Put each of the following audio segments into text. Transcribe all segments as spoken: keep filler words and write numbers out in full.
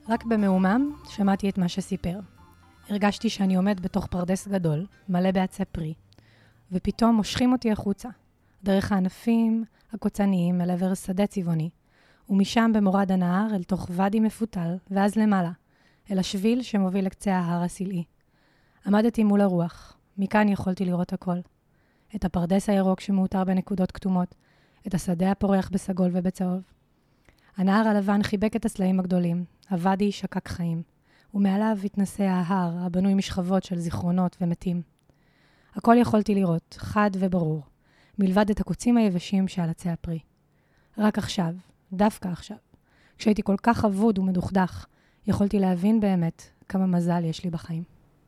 רק במאומם שמעתי את מה שסיפר. הרגשתי שאני עומד בתוך פרדס גדול, מלא בעצי פרי, ופתאום מושכים אותי החוצה, דרך הענפים הקוצניים אל עבר שדה צבעוני, ומשם במורד הנהר אל תוך ואדי מפותל, ואז למעלה, אל השביל שמוביל לקצה ההר הסלעי. עמדתי מול הרוח, מכאן יכולתי לראות הכל. את הפרדס הירוק שמאותר בנקודות כתומות, את השדה הפורח בסגול ובצהוב. הנהר הלבן חיבק את הסלעים הגדולים, הוואדי שקק חיים, ומעליו התנסה ההר הבנוי משכבות של זיכרונות ומתים. הכל יכולתי לראות, חד וברור, מלבד את הקוצים היבשים שעל עצי הפרי. רק עכשיו, דווקא עכשיו, כשהייתי כל כך אבוד ומדוכדך, יכולתי להבין באמת כמה מזל יש לי בחיים.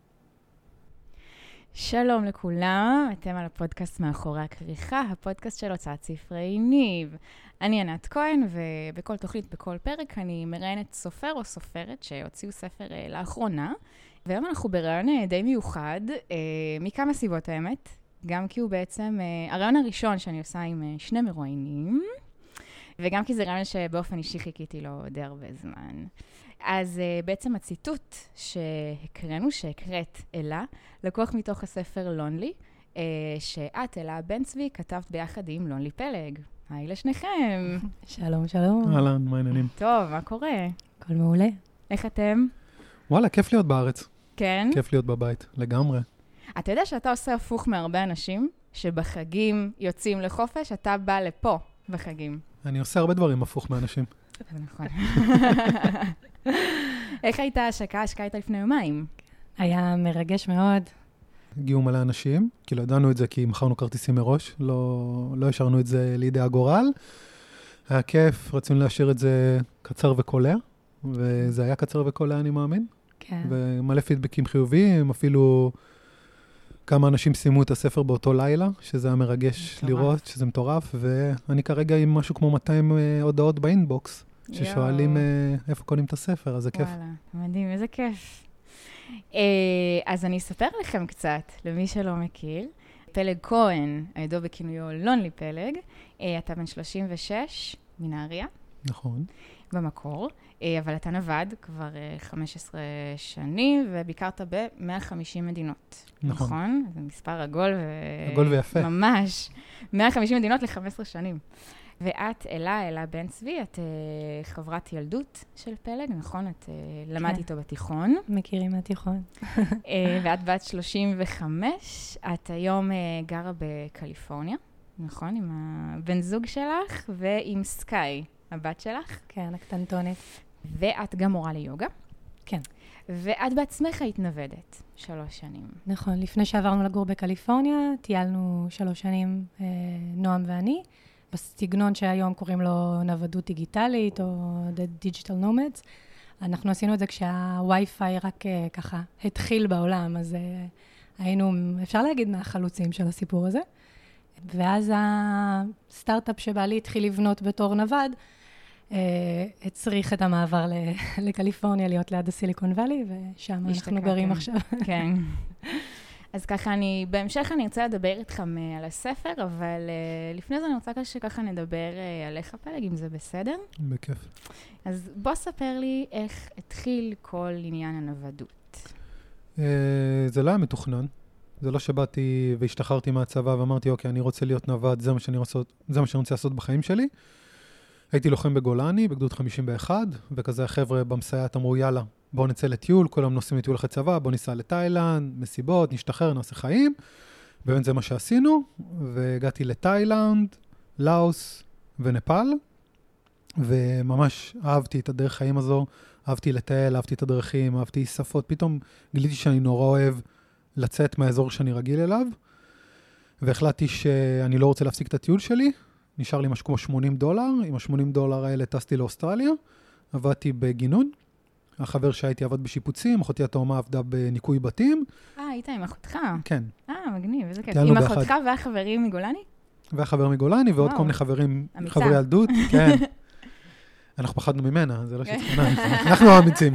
שלום לכולם, אתם על הפודקאסט מאחורי הכריכה, הפודקאסט של הוצאת ספרי ניב. אני ענת כהן, ובכל תוכנית, בכל פרק, אני מראיינת סופר או סופרת שהוציאו ספר אה, לאחרונה. והיום אנחנו ברעיון אה, די מיוחד, אה, מכמה סיבות האמת, גם כי הוא בעצם אה, הרעיון הראשון שאני עושה עם אה, שני מרואיינים, וגם כי זה רעיון שבאופן אישי חיכיתי לו די הרבה זמן. אז uh, בעצם הציטוט שהקראנו, שהקראת אלה, לקוח מתוך הספר לונלי, uh, שאת, אלה בן צבי, כתבת ביחד עם לונלי פלג. היי לשניכם. שלום, שלום. אהלן, מה העניינים? טוב, מה קורה? הכל מעולה. איך אתם? וואלה, כיף להיות בארץ. כן? כיף להיות בבית, לגמרי. אתה יודע שאתה עושה הפוך מהרבה אנשים, שבחגים יוצאים לחופש, אתה בא לפה בחגים. אני עושה הרבה דברים הפוך מאנשים. נכון. איך הייתה ההשקה? ההשקה הייתה לפני יומיים. היה מרגש מאוד. הגיעו מלא אנשים, כאילו ידענו את זה כי מכרנו כרטיסים מראש, לא, לא השארנו את זה לידי הגורל. היה כיף, רצינו להשאיר את זה קצר וקולע, וזה היה קצר וקולע, אני מאמין. כן. ומלא פידבקים חיוביים, אפילו כמה אנשים סיימו את הספר באותו לילה, שזה היה מרגש מטורף. לראות, שזה מטורף, ואני כרגע עם משהו כמו מאתיים הודעות באינבוקס, ששואלים איפה קונים את הספר, אז זה כיף. וואלה, מדהים, איזה כיף. אז אני אספר לכם קצת, למי שלא מכיר. פלג כהן, הידוע בכינויו לונלי פלג, אתה בן שלושים ושש מנהריה. נכון. במקור, אבל אתה נווד כבר חמש עשרה שנים, וביקרת ב-מאה וחמישים מדינות. נכון. נכון? זה מספר עגול ו... עגול ויפה. ממש. מאה וחמישים מדינות ל-חמש עשרה שנים. ואת, אלה, אלה בן צבי, את uh, חברת ילדות של פלג, נכון? את uh, למדת איתו בתיכון. מכירים מהתיכון. uh, ואת בת שלושים וחמש, את היום uh, גרה בקליפורניה, נכון? עם הבן זוג שלך ועם סקאי, הבת שלך. כן, הקטנטונת. ואת גם מורה ליוגה. כן. ואת בעצמך התנוודת שלוש שנים. נכון, לפני שעברנו לגור בקליפורניה, טיילנו שלוש שנים, אה, נועם ואני, בסגנון שהיום קוראים לו נוודות דיגיטלית, או The Digital Nomads. אנחנו עשינו את זה כשהווי-פיי רק אה, ככה התחיל בעולם, אז אה, היינו, אפשר להגיד, מהחלוצים של הסיפור הזה. ואז הסטארט-אפ שבעלי התחיל לבנות בתור נווד, אה, הצריך את המעבר ל- לקליפורניה, להיות ליד הסיליקון ואלי, ושם אנחנו גרים עכשיו. כן. אז ככה אני, בהמשך אני רוצה לדבר איתכם על הספר, אבל uh, לפני זה אני רוצה שככה נדבר uh, עליך פלג, אם זה בסדר. בכיף. אז בוא ספר לי איך התחיל כל עניין הנוודות. Uh, זה לא היה מתוכנן. זה לא שבאתי והשתחררתי מהצבא ואמרתי, אוקיי, אני רוצה להיות נווד, זה מה שאני רוצה, זה מה שאני רוצה לעשות בחיים שלי. הייתי לוחם בגולני, בגדוד חמישים ואחת, וכזה החבר'ה במסייעת אמרו, יאללה, בואו נצא לטיול, כולם נוסעים לטיול אחרי צבא, בואו ניסע לתאילנד, מסיבות, נשתחרר, נעשה חיים. באמת זה מה שעשינו, והגעתי לתאילנד, לאוס ונפאל, וממש אהבתי את הדרך חיים הזו, אהבתי לטייל, אהבתי את הדרכים, אהבתי שפות, פתאום גיליתי שאני נורא אוהב לצאת מהאזור שאני רגיל אליו, והחלטתי שאני לא רוצה להפסיק את הטיול שלי, נשאר לי משהו כמו שמונים דולר, עם ה-שמונים דולר האלה טסתי לאוסטרליה, עבדתי בגינון, החבר שהייתי עבד בשיפוצים, אחותי התאומה עבדה בניקוי בתים. אה, היית עם אחותך. כן. אה, מגניב, איזה כיף. עם אחותך והחברים מגולני? והחבר מגולני, ועוד כל מיני חברים, חברי ילדות. כן. אנחנו פחדנו ממנה, זה לא שצריכה. אנחנו האמיצים.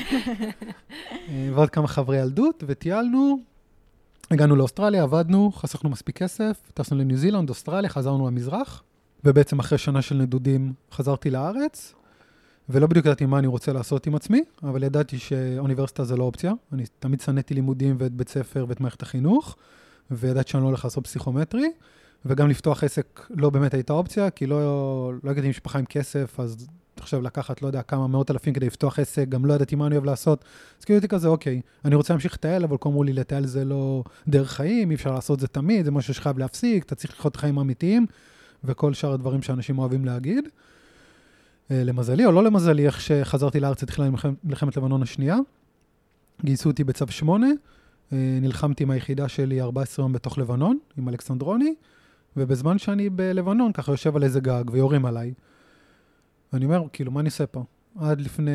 ועוד כמה חברי ילדות, וטיילנו, הגענו לאוסטרליה, עבדנו, חסכנו מספיק כסף, טסנו לניו זילנד, אוסטרליה, חזרנו למזרח, ובעצם אחרי שנה של נדודים חזרתי לארץ, ולא בדיוק ידעתי מה אני רוצה לעשות עם עצמי, אבל ידעתי שאוניברסיטה זה לא אופציה. אני תמיד שנאתי לימודים ואת בית ספר ואת מערכת החינוך, וידעתי שאני לא הולך לעשות פסיכומטרי, וגם לפתוח עסק לא באמת הייתה אופציה, כי לא, לא הגעתי עם משפחה עם כסף, אז עכשיו לקחת, לא יודע, כמה מאות אלפים כדי לפתוח עסק, גם לא ידעתי מה אני אוהב לעשות. אז כאילו הייתי כזה, אוקיי, אני רוצה להמשיך לטייל, אבל כל אמרו לי, לטייל זה לא דרך חיים, אי אפשר לעשות זה תמיד, זה משהו שחייב להפסיק, אתה צריך לחיות חיים אמיתיים, וכל שאר הדברים שאנשים אוהבים להגיד. למזלי או לא למזלי, איך שחזרתי לארץ, התחילה מלחמת לבנון השנייה, גייסו אותי בצו שמונה, נלחמתי עם היחידה שלי ארבעה עשר יום בתוך לבנון, עם אלכסנדרוני, ובזמן שאני בלבנון, ככה יושב על איזה גג ויורים עליי. ואני אומר, כאילו, מה אני עושה פה? עד לפני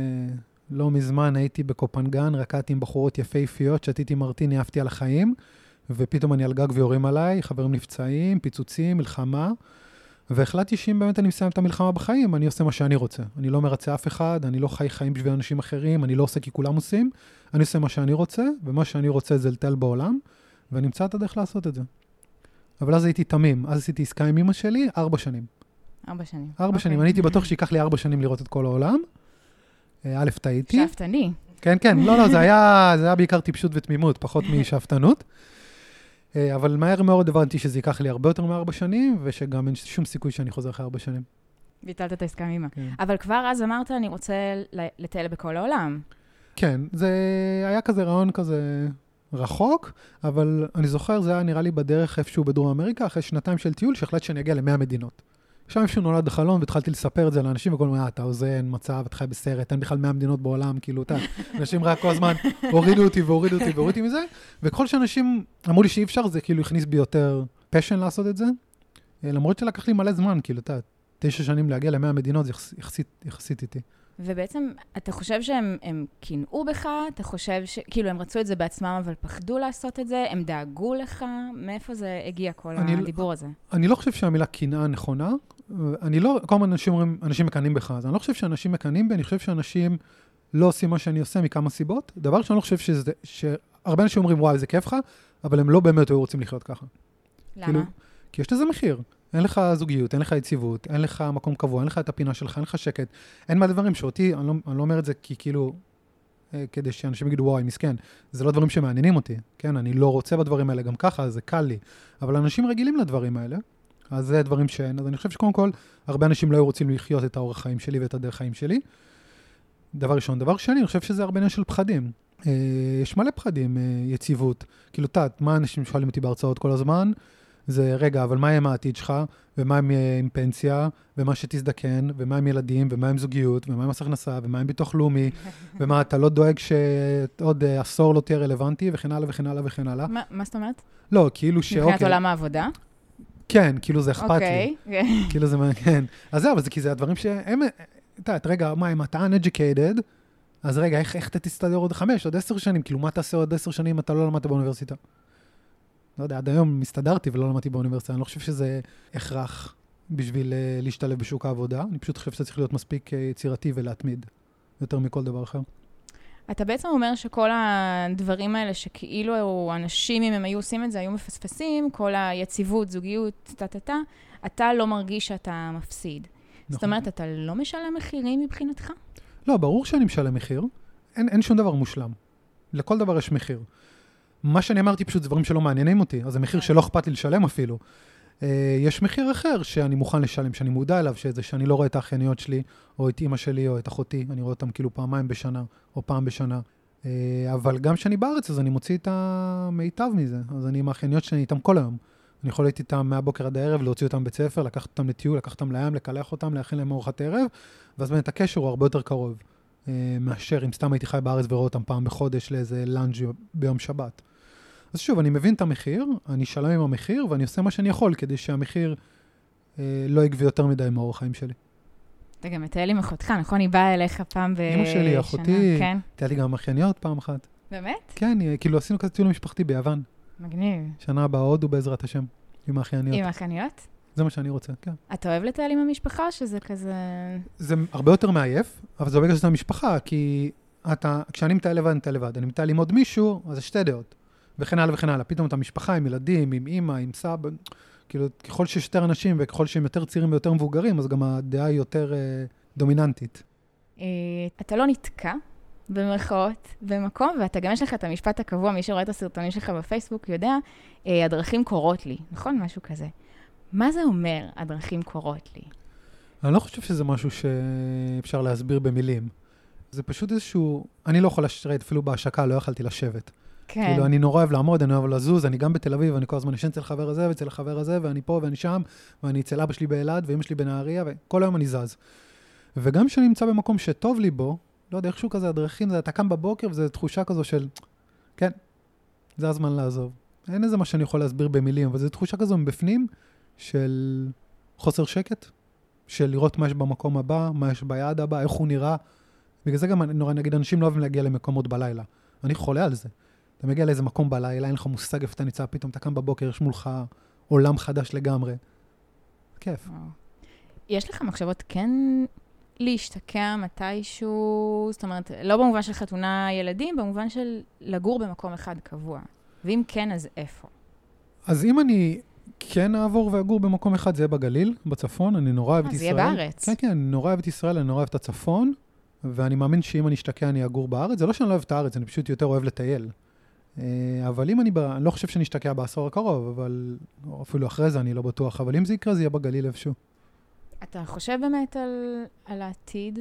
לא מזמן הייתי בקופנגן, רקעתי עם בחורות יפהפיות, שתיתי מרטיני, אהבתי על החיים, ופתאום אני על גג ויורים עליי, חברים נפצעים, פיצוצים, מלחמה, והחלטתי שאם באמת אני מסיים את המלחמה בחיים, אני עושה מה שאני רוצה. אני לא מרצה אף אחד, אני לא חי חיים בשביל אנשים אחרים, אני לא עושה כי כולם עושים, אני עושה מה שאני רוצה, ומה שאני רוצה זה לטייל בעולם, ואני אמצא את הדרך לעשות את זה. אבל אז הייתי תמים, אז עשיתי עסקה עם אמא שלי, ארבע שנים. ארבע שנים. ארבע שנים, אני הייתי בטוח שיקח לי ארבע שנים לראות את כל העולם. א', טעיתי. שאפתני. כן, כן, לא, לא, זה היה, זה היה בעיקר טיפשות ותמימות, פחות משאפתנות. אבל מהר מאוד הבנתי שזה ייקח לי הרבה יותר מארבע שנים, ושגם אין שום סיכוי שאני חוזר אחרי ארבע שנים. ביטלת את העסקה עם אמא. אבל כבר אז אמרת, אני רוצה לטייל בכל העולם. כן, זה היה כזה רעיון כזה רחוק, אבל אני זוכר, זה היה נראה לי בדרך איפשהו בדרום אמריקה, אחרי שנתיים של טיול, שהחלט שאני אגיע למאה מדינות. שם איפשהו נולד החלום, והתחלתי לספר את זה לאנשים, וכל מיני, אתה אוזן, מצב, אתה חי בסרט, אין בכלל מאה מדינות בעולם, כאילו, אתה, אנשים רק כל הזמן הורידו אותי והורידו אותי והורידו מזה, וככל שאנשים אמרו לי שאי אפשר, זה כאילו הכניס בי יותר פשן לעשות את זה, למרות שלקח לי מלא זמן, כאילו, אתה, תשע שנים להגיע למאה מדינות, זה יחסית, יחסית איתי. ובעצם, אתה חושב שהם הם קינאו בך? אתה חושב ש... כאילו, הם רצו את זה בעצמם, אבל פחדו לעשות את זה? הם דאגו לך? מאיפה זה הגיע כל הדיבור הזה? אני לא חושב שהמילה קינאה נכונה. אני לא... כל הזמן אנשים אומרים, אנשים מקנים בך. אז אני לא חושב שאנשים מקנים בי, אני חושב שאנשים לא עושים מה שאני עושה מכמה סיבות. דבר שאני לא חושב שזה... שהרבה אנשים אומרים, וואי, זה כיף לך, אבל הם לא באמת היו רוצים לחיות ככה. למה? כאילו, כי יש לזה מחיר. אין לך זוגיות, אין לך יציבות, אין לך מקום קבוע, אין לך את הפינה שלך, אין לך שקט. אין מה דברים שאותי, אני לא, אני לא אומר את זה כי כאילו, אה, כדי שאנשים יגידו, וואי, מסכן. זה לא דברים שמעניינים אותי, כן? אני לא רוצה בדברים האלה גם ככה, זה קל לי. אבל אנשים רגילים לדברים האלה, אז זה דברים שאין. אז אני חושב שקודם כל, הרבה אנשים לא היו רוצים לחיות את האורח חיים שלי ואת הדרך חיים שלי. דבר ראשון. דבר שני, אני חושב שזה הרבה עניין של פחדים. אה, יש מלא פחדים, אה, יציבות. כאילו, תת, מה אנשים שואלים אותי בהרצאות כל הזמן? זה, רגע, אבל מה עם העתיד שלך, ומה עם, עם פנסיה, ומה שתזדקן, ומה עם ילדים, ומה עם זוגיות, ומה עם מס הכנסה, ומה עם ביטוח לאומי, ומה אתה לא דואג שעוד עשור לא תהיה רלוונטי, וכן הלאה וכן הלאה וכן הלאה. מה, מה זאת אומרת? לא, כאילו ש... מבחינת עולם העבודה? כן, כאילו זה אכפת לי. אוקיי. כאילו זה, כן. אז זהו, אבל זה כי זה הדברים שהם... תעת, רגע, מה, אם אתה uneducated, אז רגע, איך, איך אתה תסתדר עוד חמש, עוד עשר שנים? כאילו, מה תעשה עוד עשר שנים אם אתה לא למדת באוניברסיטה? לא יודע, עד היום מסתדרתי ולא למדתי באוניברסיטה. אני לא חושב שזה הכרח בשביל להשתלב בשוק העבודה. אני פשוט חושב שזה צריך להיות מספיק יצירתי ולהתמיד, יותר מכל דבר אחר. אתה בעצם אומר שכל הדברים האלה שכאילו אנשים, אם הם היו עושים את זה, היו מפספסים, כל היציבות, זוגיות, טה-טה-טה, אתה לא מרגיש שאתה מפסיד. נכון. זאת אומרת, אתה לא משלם מחירים מבחינתך? לא, ברור שאני משלם מחיר. אין, אין שום דבר מושלם. לכל דבר יש מחיר. מה שאני אמרתי פשוט זה דברים שלא מעניינים אותי, אז זה מחיר שלא אכפת לי לשלם אפילו. יש מחיר אחר שאני מוכן לשלם, שאני מודע אליו, שזה שאני לא רואה את האחייניות שלי, או את אמא שלי, או את אחותי, אני רואה אותם כאילו פעמיים בשנה, או פעם בשנה. אבל גם כשאני בארץ, אז אני מוציא את המיטב מזה, אז אני עם האחייניות שלי איתם כל היום. אני יכול להיות איתם מהבוקר עד הערב, להוציא אותם בית ספר, לקחת אותם לטיול, לקחת אותם לים, לקלח אותם, להכין להם ארוחת ערב, ואז באמת הקשר הוא הרבה יותר קרוב, מאשר אם סתם הייתי חי בארץ ורואה אותם פעם בחודש לאיזה לנג' ביום שבת. אז שוב, אני מבין את המחיר, אני שלם עם המחיר, ואני עושה מה שאני יכול, כדי שהמחיר אה, לא יגבי יותר מדי מאורח חיים שלי. אתה גם מטייל עם אחותך, נכון? היא באה אליך פעם בשנה. אמא שלי, אחותי, כן. טייל לי גם אחייניות פעם אחת. באמת? כן, כאילו עשינו כזה טיול משפחתי ביוון. מגניב. שנה הבאה הודו בעזרת השם, עם האחייניות. עם האחייניות? זה מה שאני רוצה, כן. אתה אוהב לטייל עם המשפחה, שזה כזה... זה הרבה יותר מעייף, אבל זה בגלל שזה המשפחה, כי אתה, כשאני מטייל לבד, אני מטייל לבד. אני מטייל עם עוד מישהו, אז זה שתי דעות. וכן הלאה וכן הלאה. פתאום את המשפחה עם ילדים, עם אמא, עם סבא, כאילו, ככל שיש יותר אנשים וככל שהם יותר צעירים ויותר מבוגרים, אז גם הדעה היא יותר אה, דומיננטית. אתה לא נתקע במרכאות במקום, ואתה גם יש לך את המשפט הקבוע, מי שרואה את הסרטונים שלך בפייסבוק יודע, הדרכים קורות לי, נכון? משהו כזה. מה זה אומר, הדרכים קורות לי? אני לא חושב שזה משהו שאפשר להסביר במילים. זה פשוט איזשהו, אני לא יכול לשרת, אפילו בהשקה לא יכלתי לשבת. כן. כאילו, אני נורא אוהב לעמוד, אני אוהב לזוז, אני גם בתל אביב, אני כל הזמן ישן אצל חבר הזה, ואצל החבר הזה, ואני פה ואני שם, ואני אצל אבא שלי באלעד, ואמא שלי בנהריה, וכל היום אני זז. וגם כשאני נמצא במקום שטוב לי בו, לא יודע, איכשהו כזה, הדרכים, זה, אתה קם בבוקר, וזו תחושה כזו של, כן, זה הזמן לעזוב. אין איזה מה שאני יכול להסביר במילים, אבל זו תחושה כזו מבפנים, של חוסר שקט, של לראות מה יש במקום הבא, מה יש ביעד הבא, איך הוא נראה. בגלל זה גם, נורא נגיד, אנשים לא אוהבים להגיע למקומות בלילה. אני חולה על זה. אתה מגיע לאיזה מקום בלילה, אין לך מושג איפה אתה ניצא, פתאום אתה קם בבוקר, יש מולך עולם חדש לגמרי. כיף. יש לך מחשבות כן להשתקע מתישהו, זאת אומרת, לא במובן של חתונה ילדים, במובן של לגור במקום אחד קבוע. ואם כן, אז איפה? אז אם אני כן אעבור ואגור במקום אחד, זה יהיה בגליל, בצפון, אני נורא אוהב את ישראל. זה יהיה בארץ. כן, כן, אני נורא אוהב את ישראל, אני נורא אוהב את הצפון, ואני מאמין שאם אני אשתקע, אני אגור בארץ. זה לא שאני לא אוהב את הארץ, אני פשוט יותר אוהב לטייל. אבל אם אני, אני לא חושב שאני אשתקע בעשור הקרוב, אבל אפילו אחרי זה אני לא בטוח, אבל אם זה יקרה, זה יהיה בגליל איפשהו. אתה חושב באמת על, על העתיד?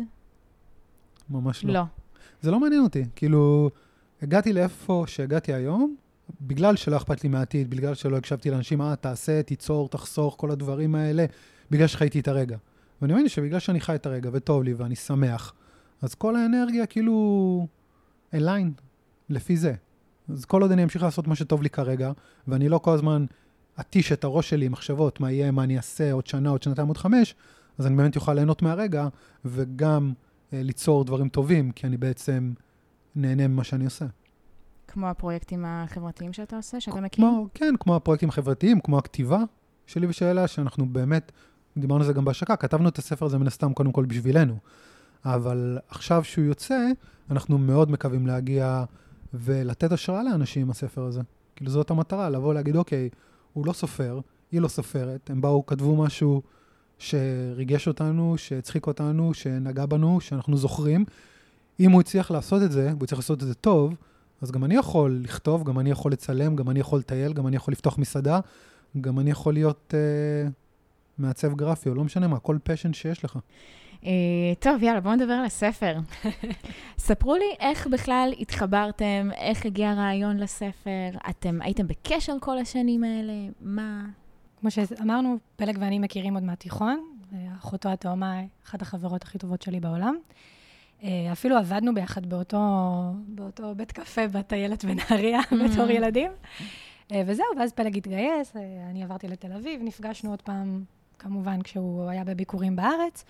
ממש לא. לא. זה לא מעניין אותי. כאילו, הגעתי לאיפה שהגעתי היום, בגלל שלא אכפת לי מהעתיד, בגלל שלא הקשבתי לאנשים, אה, תעשה, תיצור, תחסוך, כל הדברים האלה, בגלל שחייתי את הרגע. ואני מאמין שבגלל שאני חי את הרגע, וטוב לי, ואני שמח, אז כל האנרגיה כאילו אליין, לפי זה. אז כל עוד אני אמשיך לעשות מה שטוב לי כרגע, ואני לא כל הזמן עתיש את הראש שלי עם מחשבות, מה יהיה, מה אני אעשה, עוד שנה, עוד שנתיים, עוד חמש, אז אני באמת יוכל ליהנות מהרגע, וגם אה, ליצור דברים טובים, כי אני בעצם נהנה ממה שאני עושה. כמו הפרויקטים החברתיים שאתה עושה, שאתה מכיר? כמו, כן, כמו הפרויקטים החברתיים, כמו הכתיבה שלי ושאלה, שאנחנו באמת, דיברנו על זה גם בהשקה, כתבנו את הספר הזה מן הסתם קודם כל בשבילנו, אבל עכשיו שהוא יוצא, אנחנו מאוד מקווים להגיע ולתת השראה לאנשים עם הספר הזה. כאילו זאת המטרה, לבוא להגיד, אוקיי, הוא לא סופר, היא לא סופרת, הם באו, כתבו משהו שריגש אותנו, שצחיק אותנו, שנגע בנו, שאנחנו זוכרים. אם הוא הצליח לעשות את זה, הוא צריך לעשות את זה טוב, אז גם אני יכול לכתוב, גם אני יכול לצלם, גם אני יכול לטייל, גם אני יכול לפתוח מסעדה, גם אני יכול להיות אה, מעצב גרפי, או לא משנה מה, כל פשן שיש לך. אה, טוב, יאללה, בואו נדבר על הספר. ספרו לי איך בכלל התחברתם, איך הגיע הרעיון לספר, אתם הייתם בקשר כל השנים האלה, מה? כמו שאמרנו, פלג ואני מכירים עוד מהתיכון, אחותו התאומה, אחת החברות הכי טובות שלי בעולם. אפילו עבדנו ביחד באותו, באותו בית קפה בטיילת בנהריה, בתור ילדים. וזהו, ואז פלג התגייס, אני עברתי לתל אביב, נפגשנו עוד פעם, כמובן, כשהוא היה בביקורים בארץ,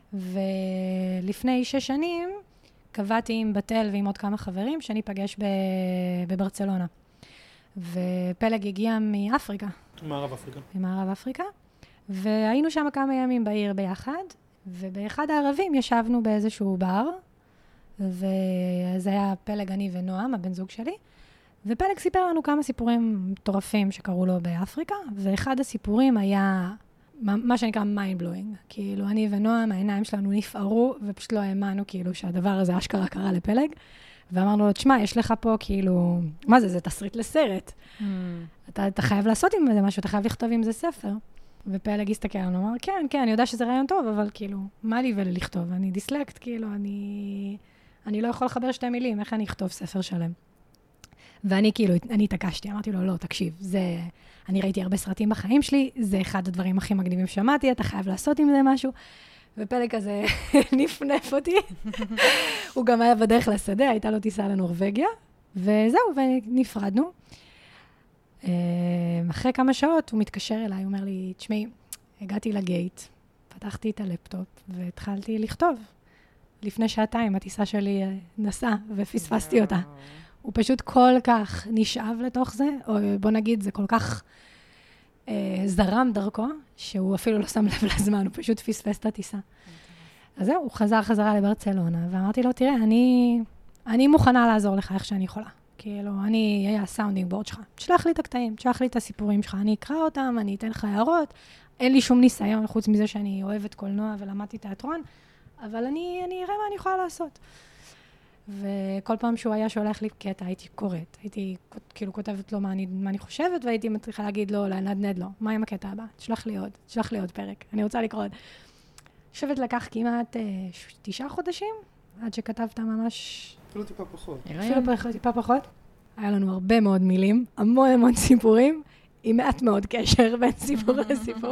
ולפני שש שנים קבעתי עם בתל ועם עוד כמה חברים שאני פגש בברצלונה. ופלג הגיע מאפריקה. מערב אפריקה. ממערב אפריקה, והיינו שם כמה ימים בעיר ביחד, ובאחד הערבים ישבנו באיזשהו בר, וזה היה פלג, אני ונועם, הבן זוג שלי, ופלג סיפר לנו כמה סיפורים מטורפים שקראו לו באפריקה, ואחד הסיפורים היה מה שנקרא mind blowing. כאילו, אני ונועם, העיניים שלנו נפערו, ופשוט לא האמנו כאילו שהדבר הזה אשכרה קרה לפלג, ואמרנו לו, תשמע, יש לך פה כאילו, מה זה, זה תסריט לסרט. Mm. אתה, אתה חייב לעשות עם זה משהו, אתה חייב לכתוב עם זה ספר. ופלג הסתכל לנו, אמר, כן, כן, אני יודע שזה רעיון טוב, אבל כאילו, מה לי ולכתוב? אני דיסלקט, כאילו, אני, אני לא יכול לחבר שתי מילים, איך אני אכתוב ספר שלם? ואני כאילו, אני התעקשתי, אמרתי לו, לא, תקשיב, זה, אני ראיתי הרבה סרטים בחיים שלי, זה אחד הדברים הכי מגניבים ששמעתי, אתה חייב לעשות עם זה משהו. ופלג כזה נפנף אותי. הוא גם היה בדרך לשדה, הייתה לו טיסה לנורווגיה, וזהו, ונפרדנו. אחרי כמה שעות הוא מתקשר אליי, הוא אומר לי, תשמעי, הגעתי לגייט, פתחתי את הלפטופ והתחלתי לכתוב. לפני שעתיים הטיסה שלי נסעה ופספסתי אותה. הוא פשוט כל כך נשאב לתוך זה, או בוא נגיד, זה כל כך אה, זרם דרכו, שהוא אפילו לא שם לב לזמן, הוא פשוט פספס את הטיסה. אז זהו, הוא חזר חזרה לברצלונה, ואמרתי לו, תראה, אני, אני מוכנה לעזור לך איך שאני יכולה. כאילו, אני אהיה הסאונדינג בורד שלך. תשלח לי את הקטעים, תשלח לי את הסיפורים שלך, אני אקרא אותם, אני אתן לך הערות. אין לי שום ניסיון, חוץ מזה שאני אוהבת קולנוע ולמדתי תיאטרון, אבל אני, אני אראה מה אני יכולה לעשות. וכל פעם שהוא היה שולח לי קטע, הייתי קוראת. הייתי כאילו כותבת לו מה אני, מה אני חושבת, והייתי מצליחה להגיד לו, לנדנד לו, מה עם הקטע הבא? תשלח לי עוד, תשלח לי עוד פרק. אני רוצה לקרוא עוד. שבת לקח כמעט אה, תשעה חודשים, עד שכתבת ממש... אפילו טיפה פחות. אפילו טיפה פחות. היה לנו הרבה מאוד מילים, המון המון סיפורים, עם מעט מאוד קשר בין סיפור לסיפור.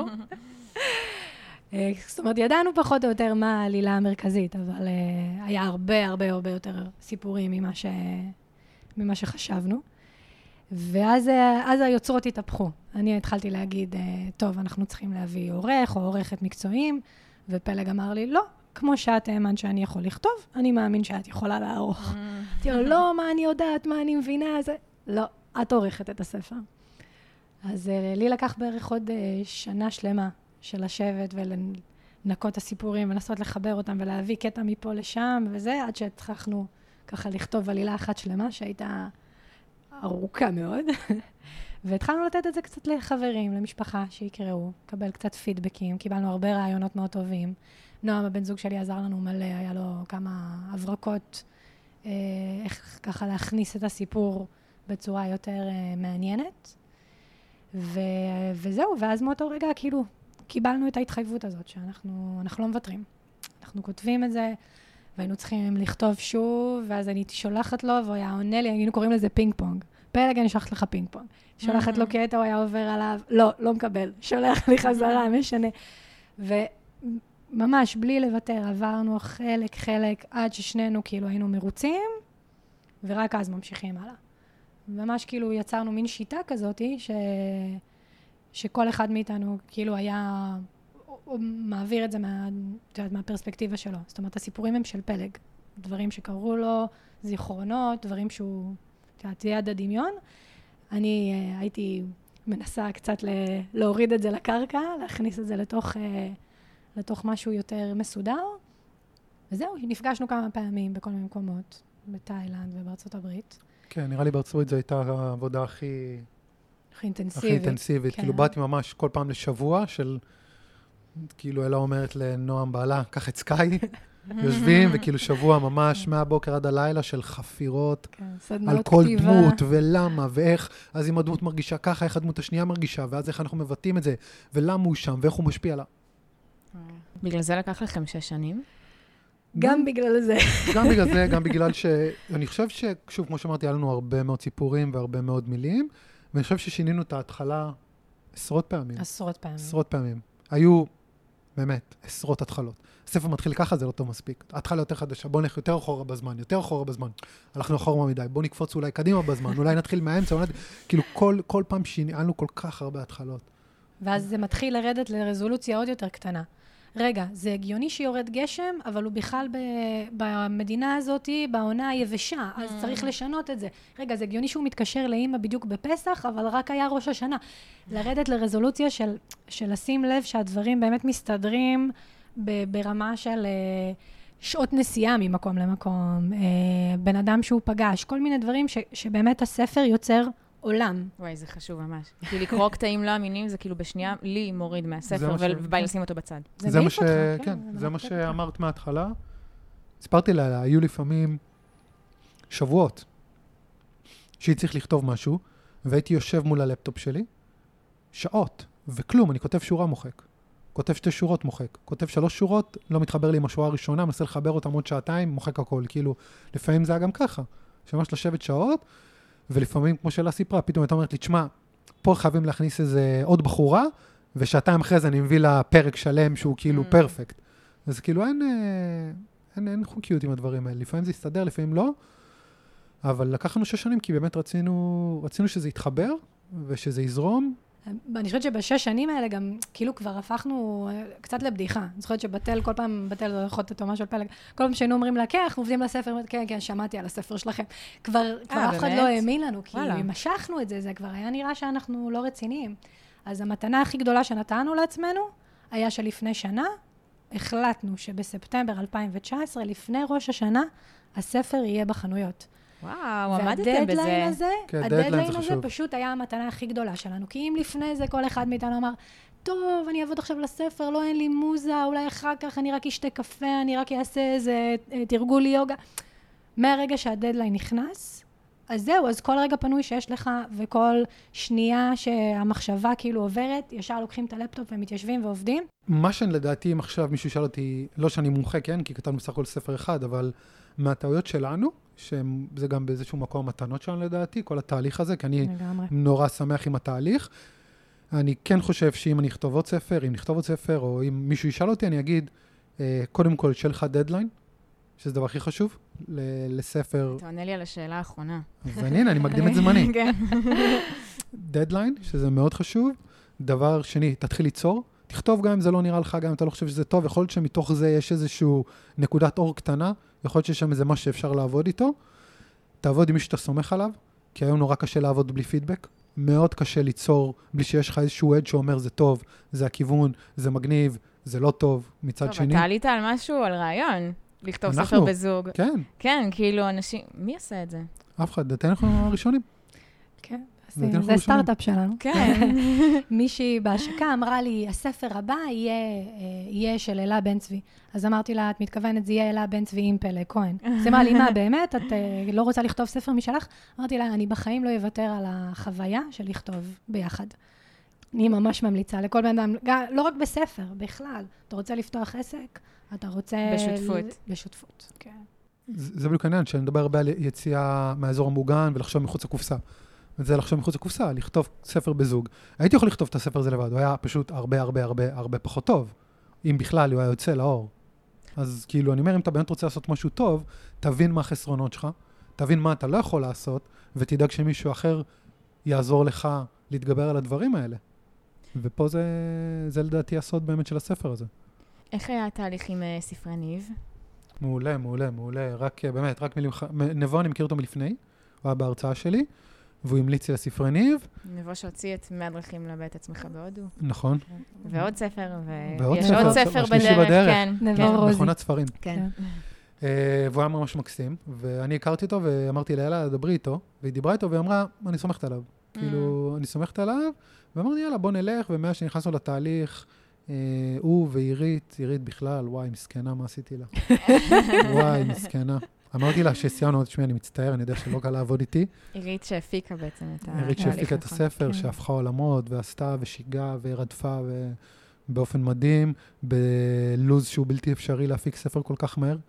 זאת אומרת, ידענו פחות או יותר מה העלילה המרכזית, אבל uh, היה הרבה הרבה הרבה יותר סיפורים ממה, ש... ממה שחשבנו. ואז אז היוצרות התהפכו. אני התחלתי להגיד, uh, טוב, אנחנו צריכים להביא עורך או עורכת מקצועיים, ופלג אמר לי, לא, כמו שאת האמן שאני יכול לכתוב, אני מאמין שאת יכולה לערוך. אמרתי לו, לא, מה אני יודעת, מה אני מבינה, זה... לא, את עורכת את הספר. אז uh, לי לקח בערך עוד uh, שנה שלמה, של לשבת ולנקות את הסיפורים, ולנסות לחבר אותם ולהביא קטע מפה לשם וזה, עד שהצלחנו ככה לכתוב עלילה אחת שלמה, שהייתה ארוכה מאוד. והתחלנו לתת את זה קצת לחברים, למשפחה שיקראו, קבל קצת פידבקים, קיבלנו הרבה רעיונות מאוד טובים. נועם, הבן זוג שלי, עזר לנו מלא, היה לו כמה הברקות, אה, איך ככה להכניס את הסיפור בצורה יותר אה, מעניינת. ו- וזהו, ואז מאותו רגע כאילו, קיבלנו את ההתחייבות הזאת, שאנחנו אנחנו לא מוותרים. אנחנו כותבים את זה, והיינו צריכים לכתוב שוב, ואז אני שולחת לו, והוא היה עונה לי, היינו קוראים לזה פינג פונג. פלג, אני שולחת לך פינג פונג. שולחת לו קטע, הוא היה עובר עליו, לא, לא מקבל. שולח לי חזרה, משנה. וממש, בלי לוותר, עברנו חלק, חלק, עד ששנינו כאילו היינו מרוצים, ורק אז ממשיכים הלאה. ממש כאילו יצרנו מין שיטה כזאת, ש... שכל אחד מאיתנו כאילו היה, הוא מעביר את זה מה, מהפרספקטיבה שלו. זאת אומרת, הסיפורים הם של פלג. דברים שקראו לו, זיכרונות, דברים שהוא, תהיה יד הדמיון. אני uh, הייתי מנסה קצת ל- להוריד את זה לקרקע, להכניס את זה לתוך, uh, לתוך משהו יותר מסודר. וזהו, נפגשנו כמה פעמים בכל מיני מקומות, בתאילנד ובארצות הברית. כן, נראה לי בארצות הברית זו הייתה העבודה הכי... הכי אינטנסיבית. הכי אינטנסיבית. כן. כאילו באתי ממש כל פעם לשבוע של, כאילו אלה אומרת לנועם בעלה, קח את סקאי, יושבים, וכאילו שבוע ממש מהבוקר עד הלילה של חפירות, כן, על כל כתיבה. דמות, ולמה, ואיך, אז אם הדמות מרגישה ככה, איך הדמות השנייה מרגישה, ואז איך אנחנו מבטאים את זה, ולמה הוא שם, ואיך הוא משפיע עליו. בגלל זה לקח לכם שש שנים? גם בגלל זה. גם בגלל זה, גם בגלל ש... אני חושב ששוב, כמו שאמרתי, היה לנו הרבה מאוד סיפורים והרבה מאוד מילים, ואני חושב ששינינו את ההתחלה עשרות פעמים. עשרות פעמים. עשרות פעמים. היו, באמת, עשרות התחלות. הספר מתחיל ככה, זה לא טוב מספיק. התחלה יותר חדשה, בוא נלך יותר אחורה בזמן, יותר אחורה בזמן. הלכנו אחורה מדי, בוא נקפוץ אולי קדימה בזמן, אולי נתחיל מהאמצע, אולי... כאילו כל, כל פעם שינינו כל כך הרבה התחלות. ואז זה מתחיל לרדת לרזולוציה עוד יותר קטנה. רגע, זה הגיוני שיורד גשם, אבל הוא בכלל ב, במדינה הזאת, בעונה היבשה, אז צריך לשנות את זה. רגע, זה הגיוני שהוא מתקשר לאמא בדיוק בפסח, אבל רק היה ראש השנה. לרדת לרזולוציה של, של לשים לב שהדברים באמת מסתדרים ב, ברמה של uh, שעות נסיעה ממקום למקום, uh, בן אדם שהוא פגש, כל מיני דברים ש, שבאמת הספר יוצר עולם. וואי, זה חשוב ממש. כי לקרוא קטעים לא אמינים, זה כאילו בשנייה לי מוריד מהספר, ובא לשים אותו בצד. זה מה ש... כן, זה מה שאמרת מההתחלה. סיפרתי לה, היו לפעמים שבועות שהיא צריך לכתוב משהו, והייתי יושב מול הלפטופ שלי, שעות, וכלום, אני כותב שורה מוחק. כותב שתי שורות מוחק. כותב שלוש שורות, לא מתחבר לי עם השורה הראשונה, מנסה לחבר אותם עוד שעתיים, מוחק הכל. כאילו, לפעמים זה היה גם ככה. שממש לשבת שעות, ולפעמים, כמו שאלה סיפרה, פתאום הייתה אומרת לי, תשמע, פה חייבים להכניס איזה עוד בחורה, ושעתיים אחרי זה אני מביא לה פרק שלם שהוא כאילו פרפקט. אז כאילו אין, אין, אין חוקיות עם הדברים האלה. לפעמים זה יסתדר, לפעמים לא, אבל לקחנו שש שנים, כי באמת רצינו, רצינו שזה יתחבר, ושזה יזרום. אני חושבת שבשש שנים האלה גם, כאילו כבר הפכנו קצת לבדיחה. אני זוכרת שבטל, כל פעם, בטל זה יכול להיות משהו על פלג, כל פעם שהיינו אומרים לה, כן, אנחנו עובדים לספר, כן, כן, שמעתי על הספר שלכם. כבר אף אחד לא האמין לנו, כי משכנו את זה, זה כבר היה נראה שאנחנו לא רציניים. אז המתנה הכי גדולה שנתנו לעצמנו, היה שלפני שנה, החלטנו שבספטמבר אלפיים תשע עשרה, לפני ראש השנה, הספר יהיה בחנויות. וואו, עמדתם בזה. והדדליין הזה, כן, הדדליין הזה פשוט היה המתנה הכי גדולה שלנו. כי אם לפני זה כל אחד מאיתנו אמר, טוב, אני אעבוד עכשיו לספר, לא, אין לי מוזה, אולי אחר כך אני רק אשתה קפה, אני רק אעשה איזה תרגול יוגה. מהרגע שהדדליין נכנס, אז זהו, אז כל רגע פנוי שיש לך, וכל שנייה שהמחשבה כאילו עוברת, ישר לוקחים את הלפטופ ומתיישבים ועובדים. מה שאני לדעתי, אם עכשיו מישהו שאל אותי, לא שאני מומחה, כן, כי כתבנו בסך הכל ספר אחד, אבל מהטעויות שלנו, שזה גם באיזשהו מקום מתנות שלנו לדעתי, כל התהליך הזה, כי אני לגמרי. נורא שמח עם התהליך. אני כן חושב שאם אני אכתוב עוד ספר, אם נכתוב עוד ספר, או אם מישהו ישאל אותי, אני אגיד, קודם כל, שיהיה לך דדליין, שזה דבר הכי חשוב, לספר. אתה עונה לי על השאלה האחרונה. אז הנה, אני מקדים את זמני. כן. דדליין, שזה מאוד חשוב. דבר שני, תתחיל ליצור. תכתוב גם אם זה לא נראה לך, גם אם אתה לא חושב שזה טוב. יכול להיות שמתוך זה יש איזשהו נקודת אור קטנה. יכול להיות שיש שם איזה משהו שאפשר לעבוד איתו. תעבוד עם מי שאתה סומך עליו, כי היום נורא קשה לעבוד בלי פידבק. מאוד קשה ליצור, בלי שיש לך איזשהו עד שאומר, זה טוב, זה הכיוון, זה מגניב, זה לא טוב. מצד טוב, שני... אתה עלית על משהו, על רעיון. לכתוב אנחנו, ספר בזוג. כן. כן, כאילו אנשים... מי עושה את זה? אף אחד, דתן אנחנו הראשונים. כן, אנחנו זה סטארט-אפ שלנו. כן. מישהי בהשקה אמרה לי, הספר הבא יהיה, יהיה של אלה בן צבי. אז אמרתי לה, את מתכוונת, זה יהיה אלה בן צבי עם פלא כהן. אז אמרה לי, מה, באמת? את לא רוצה לכתוב ספר משלך? אמרתי לה, אני בחיים לא אוותר על החוויה של לכתוב ביחד. אני ממש ממליצה לכל בן אדם, לא רק בספר, בכלל. אתה רוצה לפתוח עסק? אתה רוצה... בשותפות. בשותפות, כן. זה בדיוק העניין, שאני מדבר הרבה על יציאה מהאזור המוגן ולחשוב מחוץ לקופסה. וזה לחשוב מחוץ לקופסה, לכתוב ספר בזוג. הייתי יכול לכתוב את הספר הזה לבד, הוא היה פשוט הרבה הרבה הרבה הרבה פחות טוב. אם בכלל הוא היה יוצא לאור. אז כאילו, אני אומר, אם אתה באמת רוצה לעשות משהו טוב, תבין מה החסרונות שלך, תבין מה אתה לא יכול לעשות, ותדאג שמישהו אחר יעזור לך להתגבר על הדברים האלה. ופה זה, זה לדעתי הסוד באמת של הספר הזה. איך היה התהליך עם ספרי ניב? מעולה, מעולה, מעולה. רק, באמת, רק מילים... נבו, אני מכיר אותו מלפני, הוא היה בהרצאה שלי, והוא המליץ לי לספרי ניב. נבו שהוציא את מאה דרכים לבית עצמך בהודו. נכון. ועוד ספר, ועוד ויש ספר, עוד ספר השלישי בדרך. בדרך. כן, נבו כן. רוזי. מכונת ספרים. כן. והוא היה ממש מקסים, ואני הכרתי אותו, ואמרתי לאלה, דברי איתו, והיא דיברה איתו, והיא אמרה, אני סומכת עליו. כאילו, אני סומכת עליו, ואמרתי, יאללה, בוא נלך, ומאז שנכנסנו לתהליך, הוא ועירית, עירית בכלל, וואי, מסכנה, מה עשיתי לה? וואי, מסכנה. אמרתי לה שסיימנו עוד שמי, אני מצטער, אני יודע שלא קל לעבוד איתי. עירית שהפיקה בעצם את התהליך. עירית שהפיקה את הספר, שהפכה עולמות, ועשתה ושיגעה ורדפה באופן מדהים, בלוז שהוא בלתי אפשרי להפיק ספר כל כך מהר.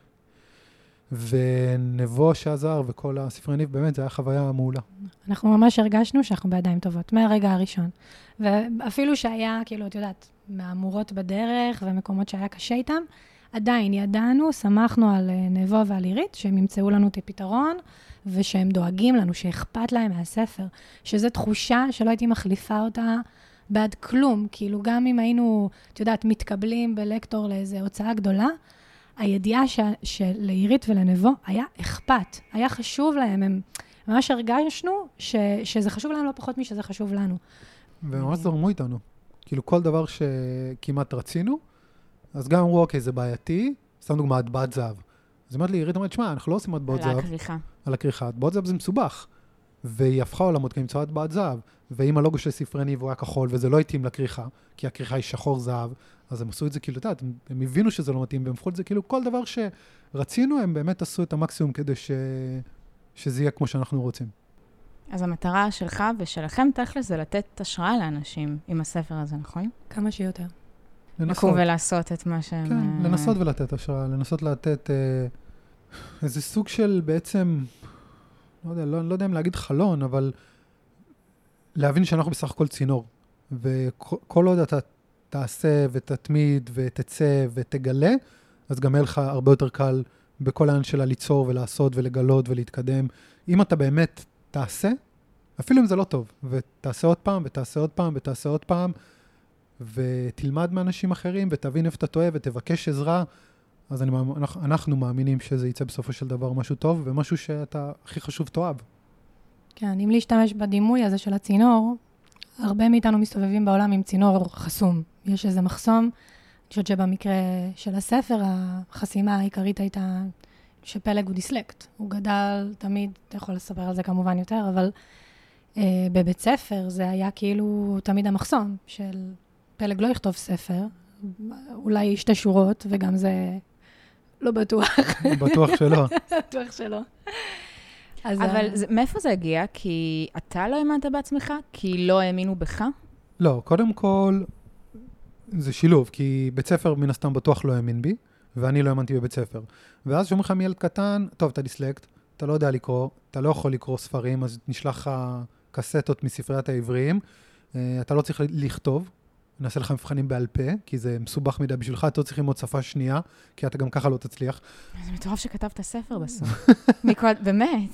ונבו שעזר וכל הספרי ניב, באמת, זה היה חוויה מעולה. אנחנו ממש הרגשנו שאנחנו בידיים טובות, מהרגע הראשון. ואפילו שהיה, כאילו, את יודעת, מהמורות בדרך ומקומות שהיה קשה איתם, עדיין ידענו, שמחנו על נבו ועל עירית, שהם ימצאו לנו את הפתרון, ושהם דואגים לנו, שאכפת להם מהספר, שזו תחושה שלא הייתי מחליפה אותה בעד כלום, כאילו גם אם היינו, את יודעת, מתקבלים בלקטור לאיזו הוצאה גדולה, הידיעה ש... שלעירית ולנבו היה אכפת, היה חשוב להם, הם ממש הרגשנו ש... שזה חשוב להם לא פחות משזה חשוב לנו. וממש זרמו איתנו. כאילו כל דבר שכמעט רצינו, אז גם אמרו, אוקיי, זה בעייתי, סתם דוגמה, הטבעת זהב. אז אמרת לי, עירית אומרת, שמע, אנחנו לא עושים הטבעות זהב. על הכריכה. על הכריכה. הטבעות זהב זה מסובך. והיא הפכה עולמות כי נמצאה הטבעת זהב. ואם הלוגו של ספרי ניב הוא היה כחול, וזה לא התאים לכריכה, כי הכריכה היא שחור זהב, אז הם עשו את זה כאילו, תדעת, הם הבינו שזה לא מתאים, והם הפכו את זה כאילו, כל דבר שרצינו, הם באמת עשו את המקסימום כדי ש... שזה יהיה כמו שאנחנו רוצים. אז המטרה שלך ושלכם תכל'ס זה לתת השראה לאנשים עם הספר הזה, נכון? כמה שיותר. לקום ולעשות את מה שהם... כן, לנסות ולתת השראה, לנסות לתת אה, איזה סוג של בעצם, לא יודע, לא, לא יודע אם להגיד חלון, אבל להבין שאנחנו בסך הכל צינור. וכל עוד אתה תעשה ותתמיד ותצא ותגלה, אז גם יהיה לך הרבה יותר קל בכל העניין שלה ליצור ולעשות ולגלות ולהתקדם. אם אתה באמת תעשה, אפילו אם זה לא טוב, ותעשה עוד פעם ותעשה עוד פעם ותעשה עוד פעם, ותלמד מאנשים אחרים ותבין איפה אתה טועה ותבקש עזרה, אז אני, אנחנו, אנחנו מאמינים שזה יצא בסופו של דבר משהו טוב, ומשהו שאתה הכי חשוב תאהב. כן, אם להשתמש בדימוי הזה של הצינור, הרבה מאיתנו מסתובבים בעולם עם צינור חסום. יש איזה מחסום, אני חושבת שבמקרה של הספר, החסימה העיקרית הייתה שפלג הוא דיסלקט. הוא גדל תמיד, אתה יכול לספר על זה כמובן יותר, אבל אה, בבית ספר זה היה כאילו תמיד המחסום של פלג לא יכתוב ספר, אולי שתי שורות, וגם זה לא בטוח. בטוח שלא. בטוח שלא. אבל זה, מאיפה זה הגיע? כי אתה לא האמנת בעצמך? כי לא האמינו בך? לא, קודם כל, זה שילוב, כי בית ספר מן הסתם בטוח לא האמין בי, ואני לא האמנתי בבית ספר. ואז שאומרים לך מילד קטן, טוב, אתה דיסלקט, אתה לא יודע לקרוא, אתה לא יכול לקרוא ספרים, אז נשלח לך קסטות מספריית העבריים, אתה לא צריך לכתוב, נעשה לך מבחנים בעל פה, כי זה מסובך מדי בשבילך, אתה לא צריך ללמוד שפה שנייה, כי אתה גם ככה לא תצליח. זה מטורף שכתבת ספר בסוף. באמת.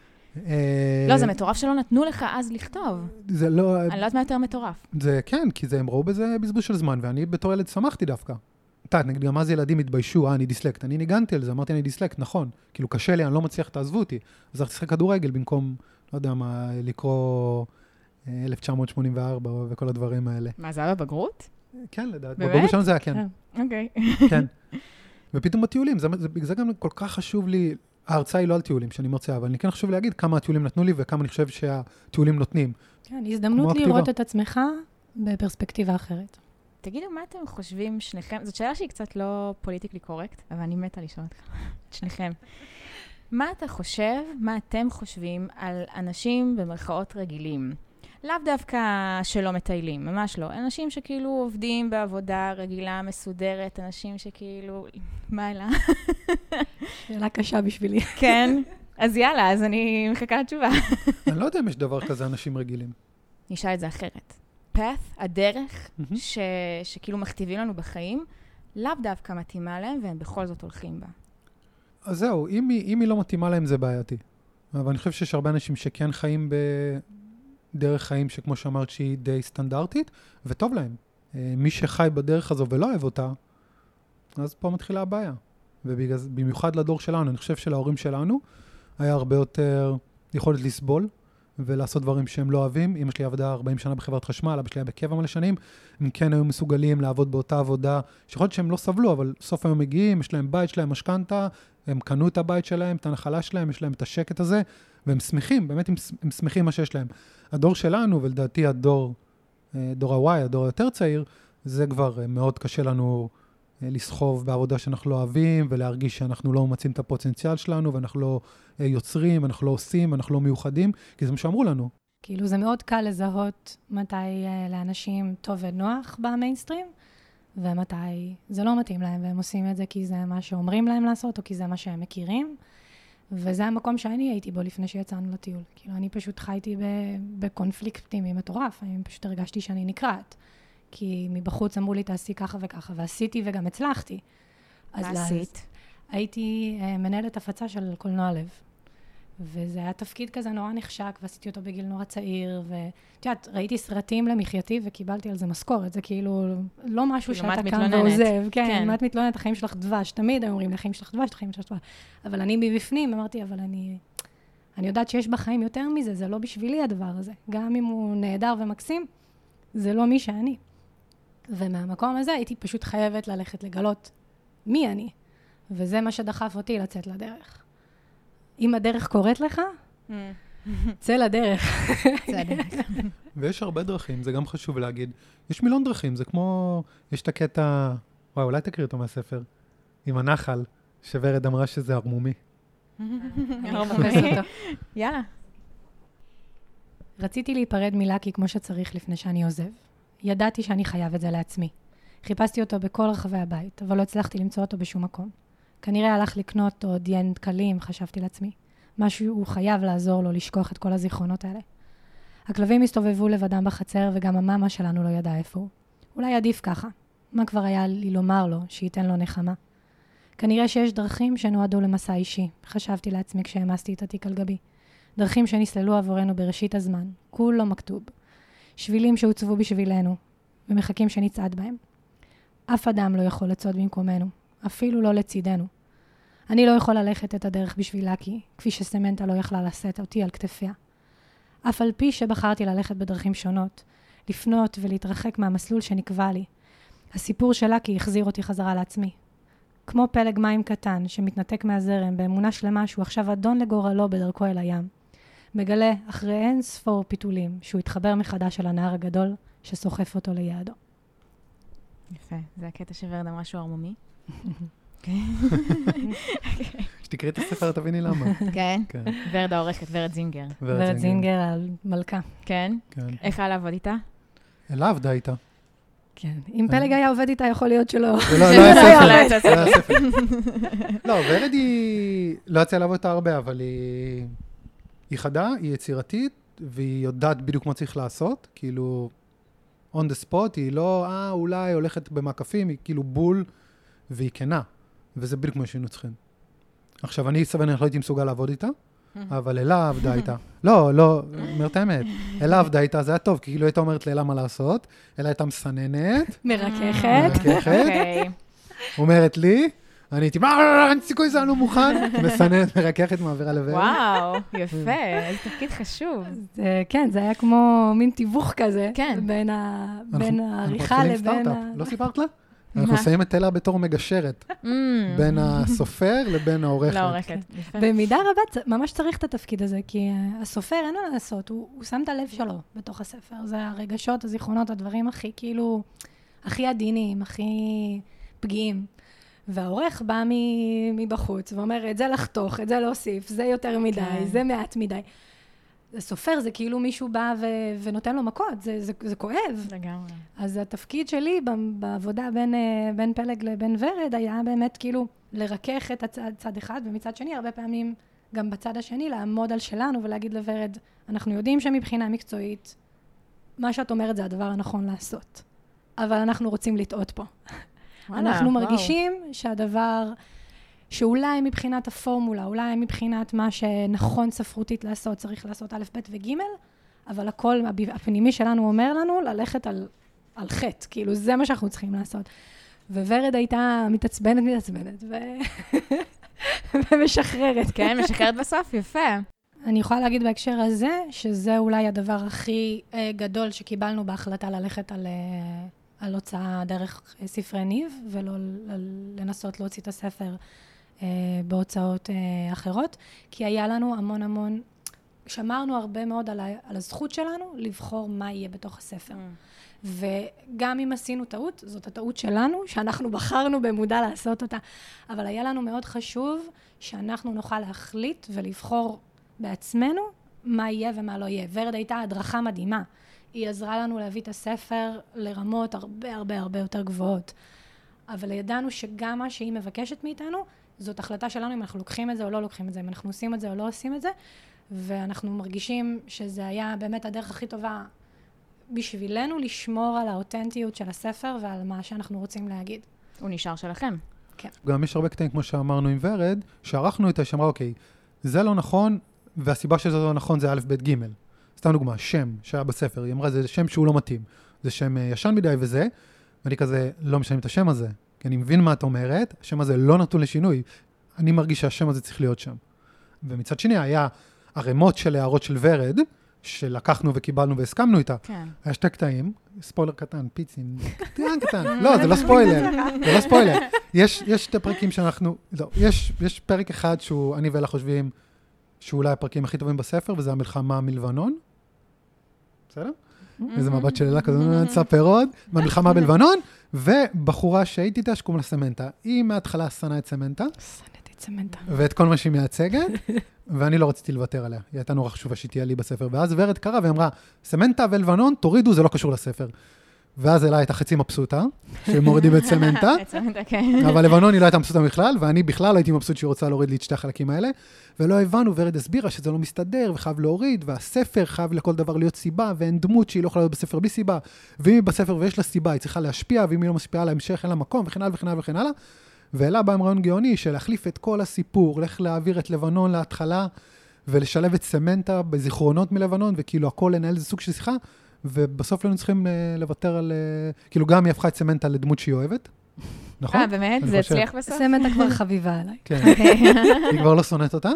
לא, זה מטורף שלא נתנו לך אז לכתוב. זה לא... אני לא יודעת מה יותר מטורף. זה כן, כי הם ראו בזה בזבוז של זמן, ואני בתור ילד שמחתי דווקא. אתה, נגיד, גם אז ילדים התביישו, אה, אני דיסלקט. אני ניגנתי על זה, אמרתי, אני דיסלקט, נכון. כאילו, קשה לי, אני לא מצליח, תעזבו אותי. אז אני צריך כדורגל במקום, לא יודע מה, לקרוא אלף תשע מאות שמונים וארבע וכל הדברים האלה. מה, זה היה בבגרות? כן, לדעת. באמת? בבגרות שלנו זה היה כן. אוקיי. כן. ופתאום בטיולים, זה, זה, זה גם כל כך חשוב לי, ההרצאה היא לא על טיולים שאני מרצה, אבל אני כן חשוב להגיד כמה הטיולים נתנו לי וכמה אני חושב שהטיולים נותנים. כן, הזדמנות לראות את עצמך בפרספקטיבה אחרת. תגידו, מה אתם חושבים שניכם? זאת שאלה שהיא קצת לא פוליטיקלי קורקט, אבל אני מתה לשאול אותך, את שניכם. מה אתה חושב, מה אתם חושבים על אנשים במרכאות רגילים? לאו דווקא שלא מטיילים, ממש לא. אנשים שכאילו עובדים בעבודה רגילה, מסודרת, אנשים שכאילו... מה אלה? שאלה קשה בשבילי. כן, אז יאללה, אז אני מחכה לתשובה. אני לא יודע אם יש דבר כזה אנשים רגילים. נשאל את זה אחרת. path, הדרך, ש, שכאילו מכתיבים לנו בחיים, לאו דווקא מתאימה להם, והם בכל זאת הולכים בה. אז זהו, אם היא, אם היא לא מתאימה להם זה בעייתי. אבל אני חושב שיש הרבה אנשים שכן חיים בדרך חיים שכמו שאמרת שהיא די סטנדרטית, וטוב להם. מי שחי בדרך הזו ולא אוהב אותה, אז פה מתחילה הבעיה. ובמיוחד לדור שלנו, אני חושב שלהורים שלנו היה הרבה יותר יכולת לסבול, ולעשות דברים שהם לא אוהבים. אמא שלי עבדה ארבעים שנה בחברת חשמל, אבא שלי היה בקבע מלא שנים, הם כן היו מסוגלים לעבוד באותה עבודה, שיכול להיות שהם לא סבלו, אבל סוף היום מגיעים, יש להם בית שלהם, משכנתה, הם קנו את הבית שלהם, את הנחלה שלהם, יש להם את השקט הזה, והם שמחים, באמת הם, הם שמחים מה שיש להם. הדור שלנו, ולדעתי הדור, דור ה-Y, הדור היותר צעיר, זה כבר מאוד קשה לנו לסחוב בעבודה שאנחנו לא אוהבים, ולהרגיש שאנחנו לא ממצים את הפוטנציאל שלנו, ואנחנו לא יוצרים, אנחנו לא עושים, אנחנו לא מיוחדים, כי זה מה שאמרו לנו. כאילו זה מאוד קל לזהות מתי לאנשים טוב ונוח במיינסטרים, ומתי זה לא מתאים להם, והם עושים את זה כי זה מה שאומרים להם לעשות, או כי זה מה שהם מכירים, וזה המקום שאני הייתי בו לפני שיצאנו לטיול. כאילו אני פשוט חייתי בקונפליקטים עם מטורף, אני פשוט הרגשתי שאני נקראת. כי מבחוץ אמרו לי, תעשי ככה וככה, ועשיתי וגם הצלחתי. מה עשית? הייתי מנהלת הפצה של קולנוע לב, וזה היה תפקיד כזה נורא נחשק, ועשיתי אותו בגיל נורא צעיר, ואת יודעת, ראיתי סרטים למחייתי, וקיבלתי על זה משכורת, זה כאילו לא משהו שאתה קם ועוזב. כן, מה את מתלוננת, החיים שלך דבש, תמיד הם אומרים, החיים שלך דבש, החיים שלך דבש. אבל אני מבפנים, אמרתי, אבל אני, אני יודעת שיש בחיים יותר מזה, זה לא בשבילי הדבר הזה. גם אם הוא נהדר ומקסים, זה לא מי שאני. ומהמקום הזה הייתי פשוט חייבת ללכת לגלות מי אני. וזה מה שדחף אותי לצאת לדרך. אם הדרך קוראת לך, צא לדרך. צא לדרך. ויש הרבה דרכים, זה גם חשוב להגיד. יש מיליון דרכים, זה כמו, יש את הקטע, וואי, אולי תקריא אותו מהספר, עם הנחל, שוורד אמרה שזה ערמומי. אני אחפש אותו. יאללה. רציתי להיפרד מלאקי כמו שצריך לפני שאני עוזב. ידעתי שאני חייב את זה לעצמי. חיפשתי אותו בכל רחבי הבית, אבל לא הצלחתי למצוא אותו בשום מקום. כנראה הלך לקנות עוד ין קלים, חשבתי לעצמי. משהו הוא חייב לעזור לו לשכוח את כל הזיכרונות האלה. הכלבים הסתובבו לבדם בחצר, וגם המאמה שלנו לא ידעה איפה הוא. אולי עדיף ככה. מה כבר היה לי לומר לו, שייתן לו נחמה? כנראה שיש דרכים שנועדו למסע אישי, חשבתי לעצמי כשהמסתי את התיק על גבי. דרכים שנסללו עבורנו בראשית הזמן, כולו מכתוב. שבילים שהוצבו בשבילנו, ומחכים שנצעד בהם. אף אדם לא יכול לצעוד במקומנו, אפילו לא לצידנו. אני לא יכול ללכת את הדרך בשביל לקי, כפי שסמנטה לא יכלה לשאת אותי על כתפיה. אף על פי שבחרתי ללכת בדרכים שונות, לפנות ולהתרחק מהמסלול שנקבע לי. הסיפור של לקי החזיר אותי חזרה לעצמי. כמו פלג מים קטן שמתנתק מהזרם באמונה שלמה שהוא עכשיו אדון לגורלו בדרכו אל הים. מגלה אחרי אין ספור פיתולים שהוא התחבר מחדש אל הנהר הגדול שסוחף אותו ליעדו. יפה, זה הקטע שוורד אמרה שהוא ערמומי. שתקראי את הספר, תביני למה. כן? ורד העורכת, ורד זינגר. ורד זינגר על מלכה. כן? איך היה לעבוד איתה? אלה עבדה איתה. כן. אם פלג היה עובד איתה, יכול להיות שלא. לא, לא היה ספר. לא, ורד היא... לא יצא לעבוד איתה הרבה, אבל היא חדה, היא יצירתית, והיא יודעת בדיוק מה צריך לעשות. כאילו, on the spot, היא לא, אה, אולי הולכת במעקפים, היא כאילו בול, והיא כנה. וזה בדיוק מה שהיינו צריכים. עכשיו, אני סבן, אני לא הייתי מסוגל לעבוד איתה, אבל אלה עבדה איתה. לא, לא, אומרת האמת. אלה עבדה איתה, זה היה טוב, כי כאילו הייתה אומרת לאלה מה לעשות, אלה הייתה מסננת. מרככת. מרככת. אומרת לי, אני הייתי, מה, אין סיכוי זה, אני לא מוכן. מסננת, מרככת, מעבירה לוורד. וואו, יפה, איזה תפקיד חשוב. כן, זה היה כמו מין תיווך כזה, בין העריכה לבין... לא סיפרת לה? אנחנו שמים את אלה בתור מגשרת, בין הסופר לבין העורכת. לעורכת. במידה רבה, ממש צריך את התפקיד הזה, כי הסופר אין מה לעשות, הוא שם את הלב שלו בתוך הספר. זה הרגשות, הזיכרונות, הדברים הכי כאילו, הכי עדינים, הכי פגיעים. והעורך בא מבחוץ ואומר, את זה לחתוך, את זה להוסיף, זה יותר מדי, זה מעט מדי. סופר זה כאילו מישהו בא ו- ונותן לו מכות, זה, זה, זה כואב. לגמרי. אז התפקיד שלי בעבודה בין, בין פלג לבין ורד היה באמת כאילו לרכך את הצד, צד אחד, ומצד שני הרבה פעמים גם בצד השני לעמוד על שלנו ולהגיד לוורד, אנחנו יודעים שמבחינה מקצועית, מה שאת אומרת זה הדבר הנכון לעשות. אבל אנחנו רוצים לטעות פה. וואלה, אנחנו מרגישים וואו. שהדבר... שאולי מבחינת הפורמולה, אולי מבחינת מה שנכון ספרותית לעשות, צריך לעשות א', ב' וג', אבל הכל, הפנימי שלנו אומר לנו ללכת על, על חטא, כאילו זה מה שאנחנו צריכים לעשות. וורד הייתה מתעצבנת, מתעצבנת, ו... ומשחררת. כן, משחררת בסוף, יפה. אני יכולה להגיד בהקשר הזה, שזה אולי הדבר הכי uh, גדול שקיבלנו בהחלטה ללכת על... Uh, על הוצאה דרך ספרי ניב, ולא לנסות להוציא את הספר אה, בהוצאות אה, אחרות, כי היה לנו המון המון, שמרנו הרבה מאוד על, ה, על הזכות שלנו לבחור מה יהיה בתוך הספר. Mm. וגם אם עשינו טעות, זאת הטעות שלנו, שאנחנו בחרנו במודע לעשות אותה, אבל היה לנו מאוד חשוב שאנחנו נוכל להחליט ולבחור בעצמנו מה יהיה ומה לא יהיה. ורד הייתה הדרכה מדהימה. היא עזרה לנו להביא את הספר לרמות הרבה הרבה הרבה יותר גבוהות. אבל ידענו שגם מה שהיא מבקשת מאיתנו, זאת החלטה שלנו אם אנחנו לוקחים את זה או לא לוקחים את זה, אם אנחנו עושים את זה או לא עושים את זה, ואנחנו מרגישים שזה היה באמת הדרך הכי טובה בשבילנו לשמור על האותנטיות של הספר ועל מה שאנחנו רוצים להגיד. הוא נשאר שלכם. כן. גם יש הרבה קטעים, כמו שאמרנו עם ורד, שערכנו איתה, שאמרה, אוקיי, זה לא נכון, והסיבה שזה לא נכון זה א', ב', ג'. סתם דוגמה, שם שהיה בספר, היא אמרה, זה שם שהוא לא מתאים. זה שם ישן מדי וזה, ואני כזה לא משנים את השם הזה, כי אני מבין מה את אומרת, השם הזה לא נתון לשינוי, אני מרגיש שהשם הזה צריך להיות שם. ומצד שני היה הרמות של הערות של ורד, שלקחנו וקיבלנו והסכמנו איתה. כן. היה שתי קטעים, ספוילר קטן, פיצין, קטן קטן, לא, זה לא ספוילר, זה לא ספוילר. יש, יש שתי פרקים שאנחנו, לא, יש, יש פרק אחד שהוא, אני ואלה חושבים, שהוא אולי הפרקים הכי טובים בספר, וזה המלחמה מלבנון. בסדר? איזה מבט של אלה כזה, נספר עוד, מהמלחמה בלבנון, ובחורה שהייתי איתה, שקוראים לה סמנטה. היא מההתחלה שנאה את סמנטה. שנאתי את סמנטה. ואת כל מה שהיא מייצגת, ואני לא רציתי לוותר עליה. היא הייתה נורא חשובה שתהיה לי בספר. ואז ורד קרא ואמרה, סמנטה ולבנון, תורידו, זה לא קשור לספר. ואז אלה הייתה חצי מבסוטה, שמורידים את סמנטה. את סמנטה, כן. אבל לבנון היא לא הייתה מבסוטה בכלל, ואני בכלל הייתי מבסוט שהיא רוצה להוריד לי את שתי החלקים האלה, ולא הבנו, ורד הסבירה שזה לא מסתדר, וחייב להוריד, והספר חייב לכל דבר להיות סיבה, ואין דמות שהיא לא יכולה להיות בספר בלי סיבה, ואם היא בספר ויש לה סיבה, היא צריכה להשפיע, ואם היא לא משפיעה על ההמשך, אין לה מקום, וכן הלאה וכן הלאה וכן הלאה. ואלה בא עם רעיון גאוני של להחליף את כל הסיפור, לך להעביר את לבנון להתחלה, ולשלב את סמנטה בזיכרונות מלבנון, וכאילו הכל לנהל איזה סוג של שיחה, ובסוף לא צריכים לוותר על, כאילו גם היא הפכה את סמנטה לדמות שהיא אוהבת. נכון? אה, באמת? זה הצליח בסוף? סמנטה כבר חביבה עליי. כן, היא כבר לא שונאת אותה.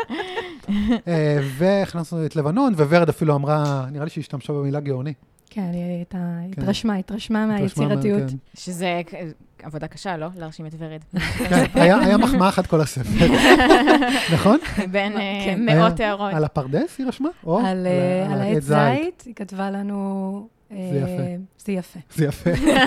והכנסנו את לבנון, וורד אפילו אמרה, נראה לי שהיא השתמשה במילה גאוני. כן, היא התרשמה, התרשמה מהיצירתיות. שזה עבודה קשה, לא? להרשים את ורד. כן, היה מחמאה אחת כל הספר. נכון? בין מאות הערות. על הפרדס היא רשמה? על העץ זית, היא כתבה לנו זה יפה. זה יפה. זה יפה.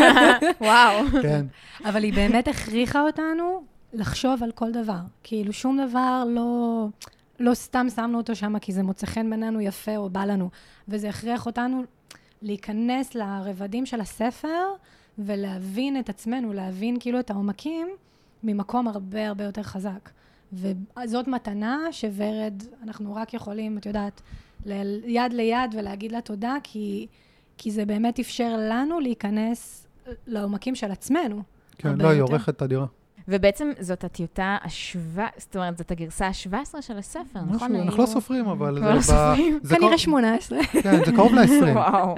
וואו. כן. אבל היא באמת הכריחה אותנו לחשוב על כל דבר. כאילו שום דבר לא, לא סתם שמנו אותו שם, כי זה מוצא חן בינינו יפה או בא לנו. וזה הכריח אותנו להיכנס לרבדים של הספר, ולהבין את עצמנו, להבין כאילו את העומקים, ממקום הרבה הרבה יותר חזק. וזאת מתנה שוורד, אנחנו רק יכולים, את יודעת, יד ליד ולהגיד לה תודה, כי, כי זה באמת אפשר לנו להיכנס לעומקים של עצמנו. כן, לא, היא עורכת את הדירה. ובעצם זאת הטיוטה השבע, זאת אומרת, זאת הגרסה ה-שבע עשרה של הספר, נכון? אנחנו לא סופרים, אבל... לא סופרים? כנראה שמונה עשרה. כן, זה קרוב ל-עשרים. וואו,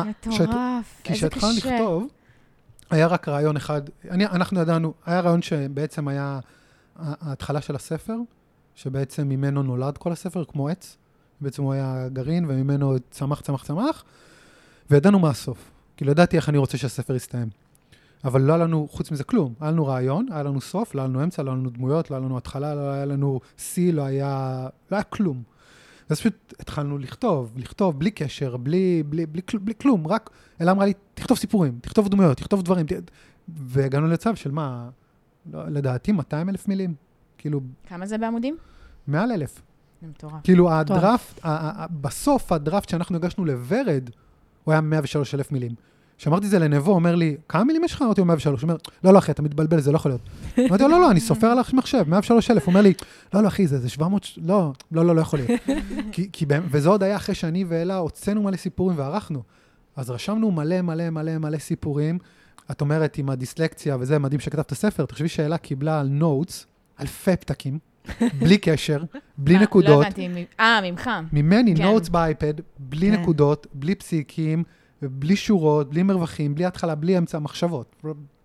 מטורף, כי איזה כשהתחלנו קשה. לכתוב, היה רק רעיון אחד, אנחנו ידענו, היה רעיון שבעצם היה ההתחלה של הספר, שבעצם ממנו נולד כל הספר, כמו עץ. בעצם הוא היה גרעין, וממנו צמח, צמח, צמח, וידענו מה הסוף. כי לא ידעתי איך אני רוצה שהספר יסתיים. אבל לא היה לנו, חוץ מזה, כלום. היה לנו רעיון, היה לנו סוף, לא היה לנו אמצע, לא היה לנו דמויות, לא היה לנו התחלה, לא היה לנו סי, לא היה, לא היה כלום. אז פשוט התחלנו לכתוב, לכתוב בלי קשר, בלי, בלי, בלי, בלי, בלי כלום, רק, אלה אמרה לי, תכתוב סיפורים, תכתוב דמויות, תכתוב דברים, ת... והגענו לצו של מה, לא, לדעתי, מאתיים אלף מילים. כאילו... כמה זה בעמודים? מעל אלף. זה מטורף. כאילו, הדרפט, בסוף הדרפט שאנחנו הגשנו לוורד, הוא היה מאה ושלוש אלף מילים. כשאמרתי את זה לנבו, אומר לי, כמה מילים יש לך? אמרתי, מאה ושלוש. הוא אומר, לא, לא, אחי, אתה מתבלבל, זה לא יכול להיות. אמרתי, לא, לא, אני סופר על מחשב, מאה ושלוש אלף. הוא אומר לי, לא, לא, אחי, זה, זה שבע מאות, לא, לא, לא, לא יכול להיות. כי, כי, וזה עוד היה אחרי שאני ואלה, הוצאנו מלא סיפורים וערכנו. אז רשמנו מלא, מלא, מלא, מלא סיפורים. את אומרת, עם הדיסלקציה, וזה מדהים שכתבת הספר, תחשבי שאלה קיבלה על נוטס, אלפי פתקים, בלי קשר, בלי נקודות. לא הבנתי, אה, ממך. ממני, נוטס באייפד, בלי נקודות, בלי פסיקים, בלי שורות, בלי מרווחים, בלי התחלה, בלי אמצע, מחשבות.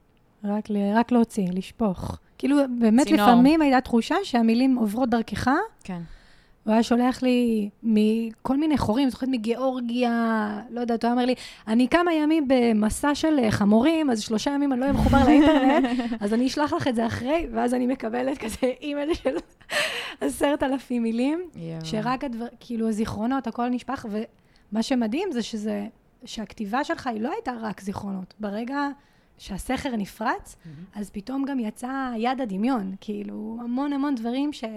רק, רק להוציא, לשפוך. כאילו, באמת צינור. לפעמים הייתה תחושה שהמילים עוברות דרכך, כן. הוא היה שולח לי מכל מיני חורים, זוכרת מגיאורגיה, לא יודעת, הוא אומר לי, אני כמה ימים במסע של חמורים, אז שלושה ימים אני לא אהיה מחובר לאינטרנט, אז אני אשלח לך את זה אחרי, ואז אני מקבלת כזה אימייל של עשרת אלפים מילים, שרק הדבר, כאילו הזיכרונות, הכל נשפך, ומה שמדהים זה שזה, שהכתיבה שלך היא לא הייתה רק זיכרונות. ברגע שהסכר נפרץ, אז פתאום גם יצא יד הדמיון, כאילו המון המון דברים ש...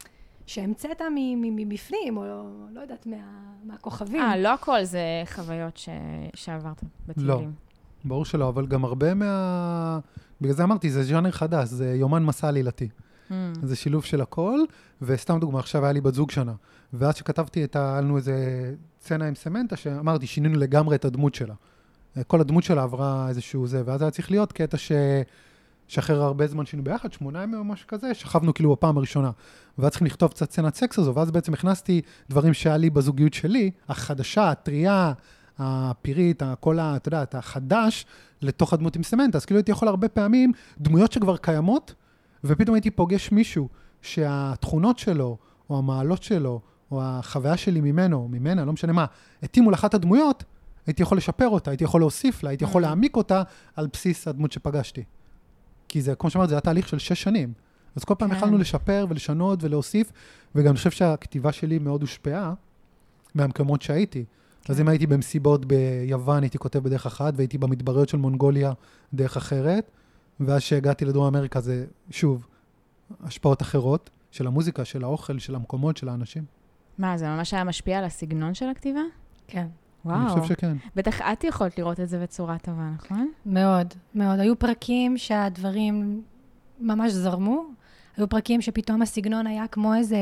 שהמצאת מבפנים, או לא, לא יודעת, מה, מהכוכבים. אה, לא הכל זה חוויות ש... שעברת בטיולים. לא, ברור שלא, אבל גם הרבה מה... בגלל זה אמרתי, זה ז'אנר חדש, זה יומן מסע עלילתי. Mm. זה שילוב של הכל, וסתם דוגמה, עכשיו היה לי בת זוג שנה, ואז שכתבתי את ה... היה לנו איזה סצנה עם סמנטה, שאמרתי, שינינו לגמרי את הדמות שלה. כל הדמות שלה עברה איזשהו זה, ואז היה צריך להיות קטע ש... שאחרי הרבה זמן שינו ביחד, שמונה ימים או משהו כזה, שכבנו כאילו בפעם הראשונה. ואז צריכים לכתוב קצת סצנת סקס הזו, ואז בעצם הכנסתי דברים שהיה לי בזוגיות שלי, החדשה, הטריה, הפירית, כל ה... אתה יודע, החדש, לתוך הדמות עם סמנטה. אז כאילו הייתי יכול הרבה פעמים, דמויות שכבר קיימות, ופתאום הייתי פוגש מישהו שהתכונות שלו, או המעלות שלו, או החוויה שלי ממנו, ממנה, לא משנה מה, התאימו לאחת הדמויות, הייתי יכול לשפר אותה, הייתי יכול להוסיף לה, הייתי יכול להעמיק אותה על בסיס הדמות שפגשתי. כי זה, כמו שאמרת, זה היה תהליך של שש שנים. אז כל פעם יכלנו לשפר ולשנות ולהוסיף, וגם אני חושב שהכתיבה שלי מאוד הושפעה מהמקומות שהייתי. אז אם הייתי במסיבות ביוון, הייתי כותב בדרך אחת, והייתי במדבריות של מונגוליה דרך אחרת, ואז שהגעתי לדרום אמריקה זה, שוב, השפעות אחרות של המוזיקה, של האוכל, של המקומות, של האנשים. מה, זה ממש היה משפיע על הסגנון של הכתיבה? כן. וואו. אני חושב שכן. בטח את יכולת לראות את זה בצורה טובה, נכון? מאוד, מאוד. היו פרקים שהדברים ממש זרמו, היו פרקים שפתאום הסגנון היה כמו איזה,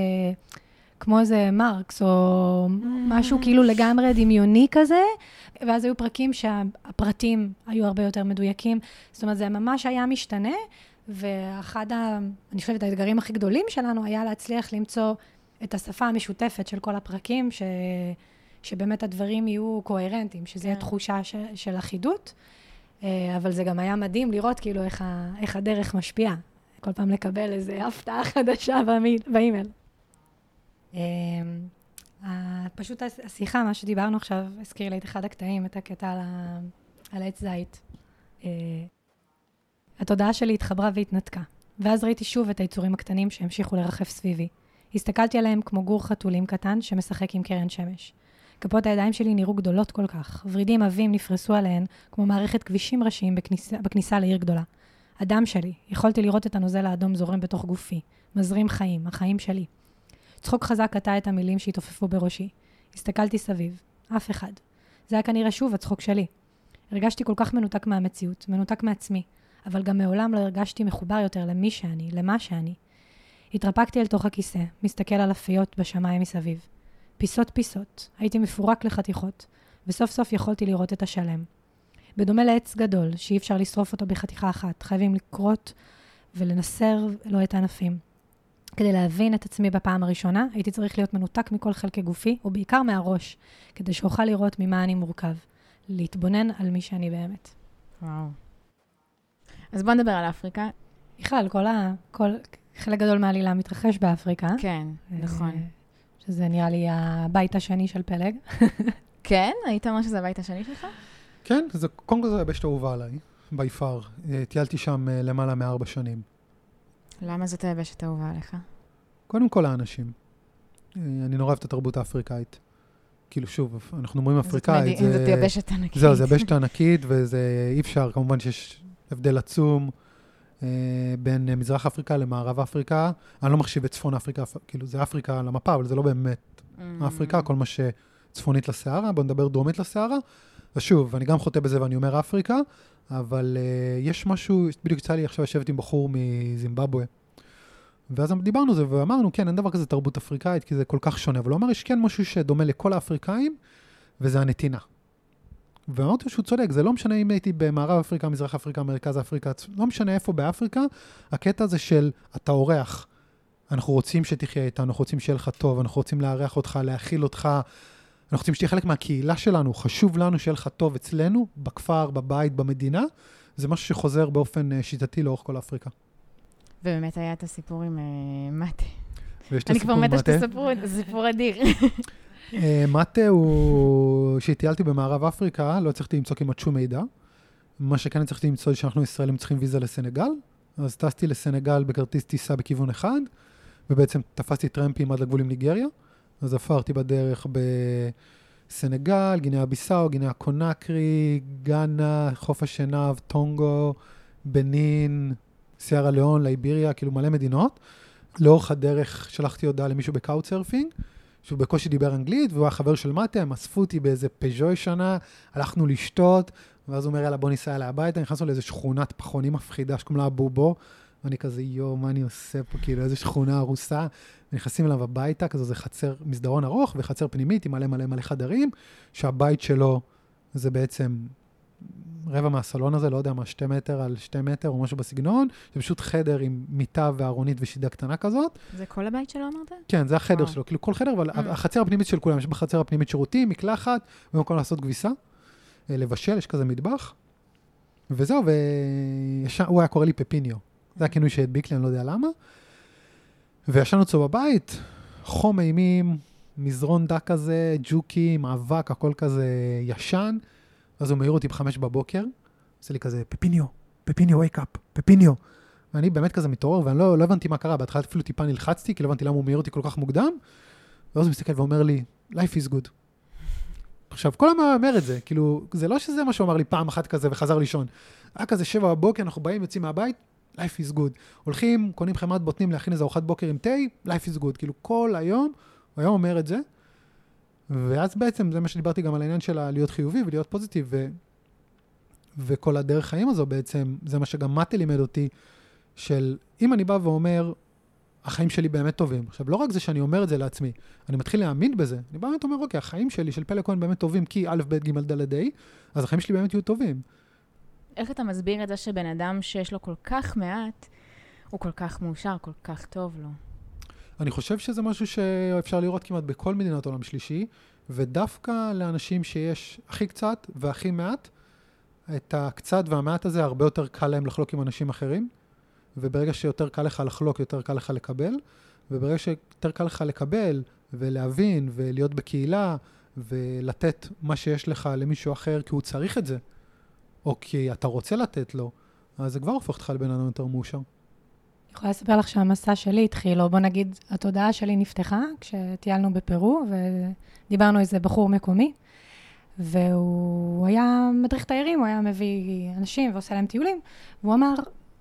כמו איזה מרקס, או משהו כאילו לגמרי דמיוני כזה, ואז היו פרקים שהפרטים היו הרבה יותר מדויקים, זאת אומרת, זה ממש היה משתנה, ואחד, ה, אני חושבת, האתגרים הכי גדולים שלנו היה להצליח למצוא את השפה המשותפת של כל הפרקים, ש... שבאמת הדברים יהיו קוהרנטיים, שזה יהיה תחושה ש, של אחידות, אבל זה גם היה מדהים לראות כאילו איך, ה, איך הדרך משפיעה. כל פעם לקבל איזו הפתעה חדשה באימייל. פשוט השיחה, מה שדיברנו עכשיו, הזכיר לי את אחד הקטעים, את הקטע על, ה, על עץ זית. התודעה שלי התחברה והתנתקה, ואז ראיתי שוב את היצורים הקטנים שהמשיכו לרחף סביבי. הסתכלתי עליהם כמו גור חתולים קטן שמשחק עם קרן שמש. כפות הידיים שלי נראו גדולות כל כך. ורידים עבים נפרסו עליהן, כמו מערכת כבישים ראשיים בכניסה, בכניסה לעיר גדולה. הדם שלי, יכולתי לראות את הנוזל האדום זורם בתוך גופי. מזרים חיים, החיים שלי. צחוק חזק קטע את המילים שהתעופפו בראשי. הסתכלתי סביב. אף אחד. זה היה כנראה שוב הצחוק שלי. הרגשתי כל כך מנותק מהמציאות, מנותק מעצמי, אבל גם מעולם לא הרגשתי מחובר יותר למי שאני, למה שאני. התרפקתי אל תוך הכיסא, מסתכל על אפיות בשמיים מסביב. פיסות פיסות, הייתי מפורק לחתיכות, וסוף סוף יכולתי לראות את השלם. בדומה לעץ גדול, שאי אפשר לשרוף אותו בחתיכה אחת, חייבים לקרות ולנסר לו את הענפים. כדי להבין את עצמי בפעם הראשונה, הייתי צריך להיות מנותק מכל חלקי גופי, ובעיקר מהראש, כדי שאוכל לראות ממה אני מורכב. להתבונן על מי שאני באמת. וואו. אז בוא נדבר על אפריקה. בכלל, כל ה... כל... חלק גדול מהעלילה מתרחש באפריקה. כן, נכון. שזה נראה לי הבית השני של פלג. כן? היית אומר שזה הבית השני שלך? כן, זה, קודם כל זה היבשת אהובה עליי, ביפר. טיילתי שם למעלה מארבע שנים. למה זאת היבשת אהובה עליך? קודם כל האנשים. אני נורא אוהב את התרבות האפריקאית. כאילו שוב, אנחנו אומרים אפריקאית. זאת מדהים, זאת יבשת ענקית. זהו, זה יבשת ענקית, וזה אי אפשר, כמובן שיש הבדל עצום אה, בין מזרח אפריקה למערב אפריקה. אני לא מחשיב את צפון אפריקה, כאילו זה אפריקה על המפה, אבל זה לא באמת mm. אפריקה, כל מה שצפונית לסערה, בוא נדבר דרומית לסערה. ושוב, אני גם חוטא בזה ואני אומר אפריקה, אבל אה, יש משהו, בדיוק יצא לי עכשיו לשבת עם בחור מזימבבואה, ואז דיברנו זה ואמרנו, כן, אין דבר כזה תרבות אפריקאית, כי זה כל כך שונה. אבל הוא אמר, יש כן משהו שדומה לכל האפריקאים, וזה הנתינה. ואמרתי שהוא צודק, זה לא משנה אם הייתי במערב אפריקה, מזרח אפריקה, מרכז אפריקה, לא משנה איפה באפריקה, הקטע הזה של אתה אורח, אנחנו רוצים שתחיה איתנו, אנחנו רוצים שיהיה לך טוב, אנחנו רוצים לארח אותך, להכיל אותך, אנחנו רוצים שתהיה חלק מהקהילה שלנו, חשוב לנו שיהיה לך טוב אצלנו, בכפר, בבית, במדינה, זה משהו שחוזר באופן שיטתי לאורך כל אפריקה. ובאמת היה את הסיפור עם מטה. אני כבר מתה שתספרו, זה סיפור אדיר. מטה הוא, שהטיילתי במערב אפריקה, לא הצלחתי למצוא כמעט שום מידע. מה שכן הצלחתי למצוא זה שאנחנו ישראלים צריכים ויזה לסנגל, אז טסתי לסנגל בכרטיס טיסה בכיוון אחד, ובעצם תפסתי טרמפים עד לגבול עם ניגריה, אז עפרתי בדרך בסנגל, גינאה ביסאו, גינאה קונקרי, גאנה, חוף השנהב, טונגו, בנין, סיירה ליאון, לייביריה, כאילו מלא מדינות. לאורך הדרך שלחתי הודעה למישהו בקאוטסרפינג, שהוא בקושי דיבר אנגלית, והוא היה חבר של מטה, הם אספו אותי באיזה פז'ו ישנה, הלכנו לשתות, ואז הוא אומר, יאללה, בוא ניסע אליי הביתה, נכנסנו לאיזו שכונת פחונים מפחידה, שקוראים לה בובו, ואני כזה, יו, מה אני עושה פה, כאילו, איזו שכונה הרוסה, ונכנסים אליו הביתה, כזה זה חצר, מסדרון ארוך, וחצר פנימית, עם מלא מלא מלא חדרים, שהבית שלו זה בעצם רבע מהסלון הזה, לא יודע מה, שתי מטר על שתי מטר, או משהו בסגנון, זה פשוט חדר עם מיטה וארונית ושידה קטנה כזאת. זה כל הבית שלו, אמרת? כן, זה החדר שלו, כאילו כל חדר, אבל החצר הפנימית של כולם, יש בחצר הפנימית שירותים, מקלחת, במקום לעשות כביסה, לבשל, יש כזה מטבח, וזהו, והוא היה קורא לי פפיניו. זה הכינוי שהדביק לי, אני לא יודע למה. וישנו אצלו בבית, חום אימים, מזרון דק כזה, ג'וקים, אבק, הכל כזה ישן, אז הוא מעיר אותי בחמש בבוקר, עושה לי כזה, פפיניו, פפיניו, wake up, פפיניו. ואני באמת כזה מתעורר, ואני לא, לא הבנתי מה קרה, בהתחלה אפילו טיפה נלחצתי, כי לא הבנתי למה הוא מעיר אותי כל כך מוקדם, ואז הוא מסתכל ואומר לי, life is good. עכשיו, כל הזמן אומר את זה, כאילו, זה לא שזה מה שהוא אמר לי פעם אחת כזה וחזר לישון. היה כזה שבע בבוקר, אנחנו באים, יוצאים מהבית, life is good. הולכים, קונים חמת בוטנים להכין איזה ארוחת בוקר עם תה, life is good. כאילו, כל היום, הוא היום אומר את זה, ואז בעצם זה מה שדיברתי גם על העניין של להיות חיובי ולהיות פוזיטיב, ו... וכל הדרך חיים הזו בעצם, זה מה שגם מטה לימד אותי, של אם אני בא ואומר, החיים שלי באמת טובים. עכשיו, לא רק זה שאני אומר את זה לעצמי, אני מתחיל להאמין בזה. אני באמת אומר, אוקיי, החיים שלי של פלג כהן באמת טובים, כי א', ב', ג', ד', ה', אז החיים שלי באמת יהיו טובים. איך אתה מסביר את זה שבן אדם שיש לו כל כך מעט, הוא כל כך מאושר, כל כך טוב לו? אני חושב שזה משהו שאפשר לראות כמעט בכל מדינת עולם שלישי, ודווקא לאנשים שיש הכי קצת והכי מעט, את הקצת והמעט הזה הרבה יותר קל להם לחלוק עם אנשים אחרים, וברגע שיותר קל לך לחלוק, יותר קל לך לקבל, וברגע שיותר קל לך לקבל ולהבין ולהיות בקהילה ולתת מה שיש לך למישהו אחר כי הוא צריך את זה, או כי אתה רוצה לתת לו, אז זה כבר הופך אותך לבן אדם יותר מאושר. יכולה לספר לך שהמסע שלי התחיל, או בוא נגיד, התודעה שלי נפתחה כשטיילנו בפרו, ודיברנו איזה בחור מקומי, והוא היה מדריך תיירים, הוא היה מביא אנשים ועושה להם טיולים, והוא אמר,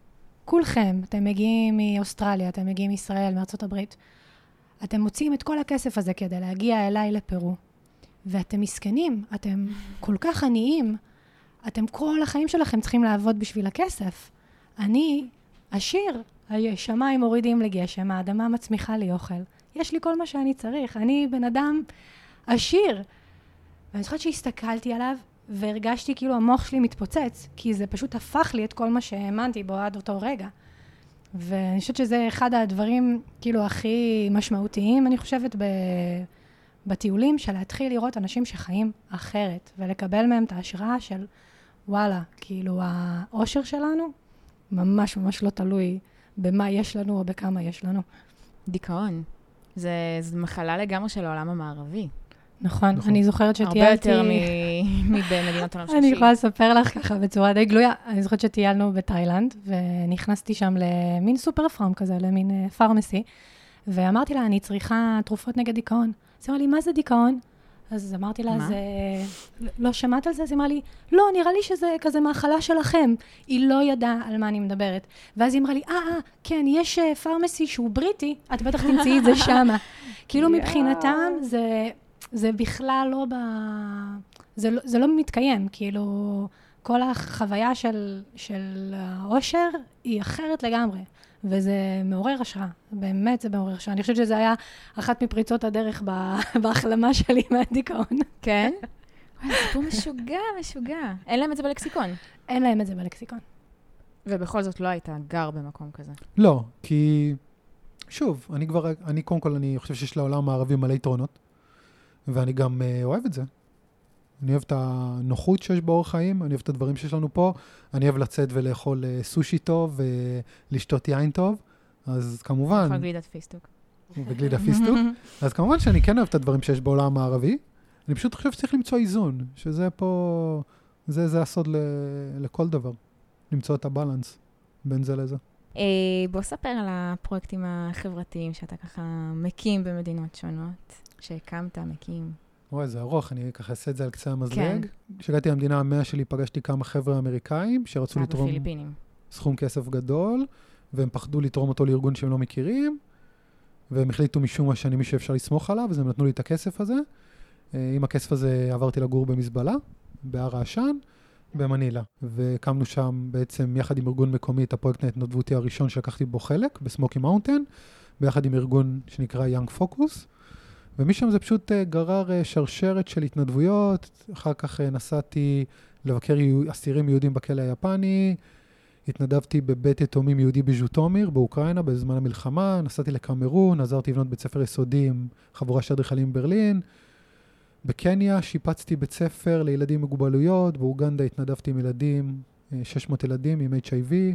כולכם, אתם מגיעים מאוסטרליה, אתם מגיעים מישראל, מארצות הברית, אתם מוציאים את כל הכסף הזה כדי להגיע אליי לפרו, ואתם מסכנים, אתם כל כך עניים, אתם כל החיים שלכם צריכים לעבוד בשביל הכסף. אני עשיר, השמיים מורידים לגשם, האדמה מצמיחה לי אוכל. יש לי כל מה שאני צריך, אני בן אדם עשיר. ואני זוכרת שהסתכלתי עליו, והרגשתי כאילו המוח שלי מתפוצץ, כי זה פשוט הפך לי את כל מה שהאמנתי בו עד אותו רגע. ואני חושבת שזה אחד הדברים כאילו הכי משמעותיים, אני חושבת, ב... בטיולים, של להתחיל לראות אנשים שחיים אחרת, ולקבל מהם את ההשראה של, וואלה, כאילו האושר שלנו, ממש ממש לא תלוי במה יש לנו או בכמה יש לנו. דיכאון. זה, זה מחלה לגמרי של העולם המערבי. נכון, נכון. אני זוכרת שטיילתי... הרבה יותר מבמדינות העולם שלישי. אני יכולה לספר לך ככה בצורה די גלויה. אני זוכרת שטיילנו בתאילנד, ונכנסתי שם למין סופר פארם כזה, למין פארמסי, ואמרתי לה, אני צריכה תרופות נגד דיכאון. אז היא אמרה לי, מה זה דיכאון? אז אמרתי לה, זה... לא שמעת על זה? אז היא אמרה לי, לא, נראה לי שזה כזה מחלה שלכם. היא לא ידעה על מה אני מדברת. ואז היא אמרה לי, אה, אה, כן, יש פארמסי שהוא בריטי, את בטח תמצאי את זה שמה. כאילו מבחינתם זה... זה בכלל לא ב... זה לא, זה לא מתקיים, כאילו, כל החוויה של, של האושר היא אחרת לגמרי, וזה מעורר השראה, באמת זה מעורר השראה. אני חושבת שזה היה אחת מפריצות הדרך בהחלמה שלי מהדיכאון. כן? וואי, סיפור משוגע, משוגע. אין להם את זה בלקסיקון? אין להם את זה בלקסיקון. ובכל זאת לא הייתה גר במקום כזה? לא, כי, שוב, אני כבר, אני קודם כל, אני חושב שיש לעולם הערבי מלא יתרונות, ואני גם uh, אוהב את זה. אני אוהב את הנוחות שיש באורח חיים, אני אוהב את הדברים שיש לנו פה, אני אוהב לצאת ולאכול uh, סושי טוב ולשתות יין טוב, אז כמובן... לאכול גלידת פיסטוק. וגלידת פיסטוק. אז כמובן שאני כן אוהב את הדברים שיש בעולם הערבי, אני פשוט חושב שצריך למצוא איזון, שזה פה, זה, זה הסוד ל, לכל דבר, למצוא את הבלנס בין זה לזה. אה, בוא ספר על הפרויקטים החברתיים שאתה ככה מקים במדינות שונות. שהקמת, מקים. וואי, זה ארוך, אני ככה אעשה את זה על קצה המזלג. כשהגעתי כן. למדינה המאה שלי, פגשתי כמה חבר'ה אמריקאים, שרצו לתרום בפיליפינים. סכום כסף גדול, והם פחדו לתרום אותו לארגון שהם לא מכירים, והם החליטו משום מה שאני מי שאפשר לסמוך עליו, אז הם נתנו לי את הכסף הזה. עם הכסף הזה עברתי לגור במזבלה, בהר העשן, במנילה. והקמנו שם בעצם, יחד עם ארגון מקומי, את הפרויקט ההתנדבותי הראשון שלקחתי בו חלק, בסמוקי מאונטן, ביחד עם ארגון שנקרא Young Focus. ומשם זה פשוט גרר שרשרת של התנדבויות, אחר כך נסעתי לבקר אסירים יהודים בכלא היפני, התנדבתי בבית יתומים יהודי בז'וטומיר, באוקראינה, בזמן המלחמה, נסעתי לקמרון, עזרתי לבנות בית ספר יסודי עם חבורה של אדריכלים בברלין, בקניה שיפצתי בית ספר לילדים עם מוגבלויות, באוגנדה התנדבתי עם ילדים, שש מאות ילדים עם אייץ' איי וי,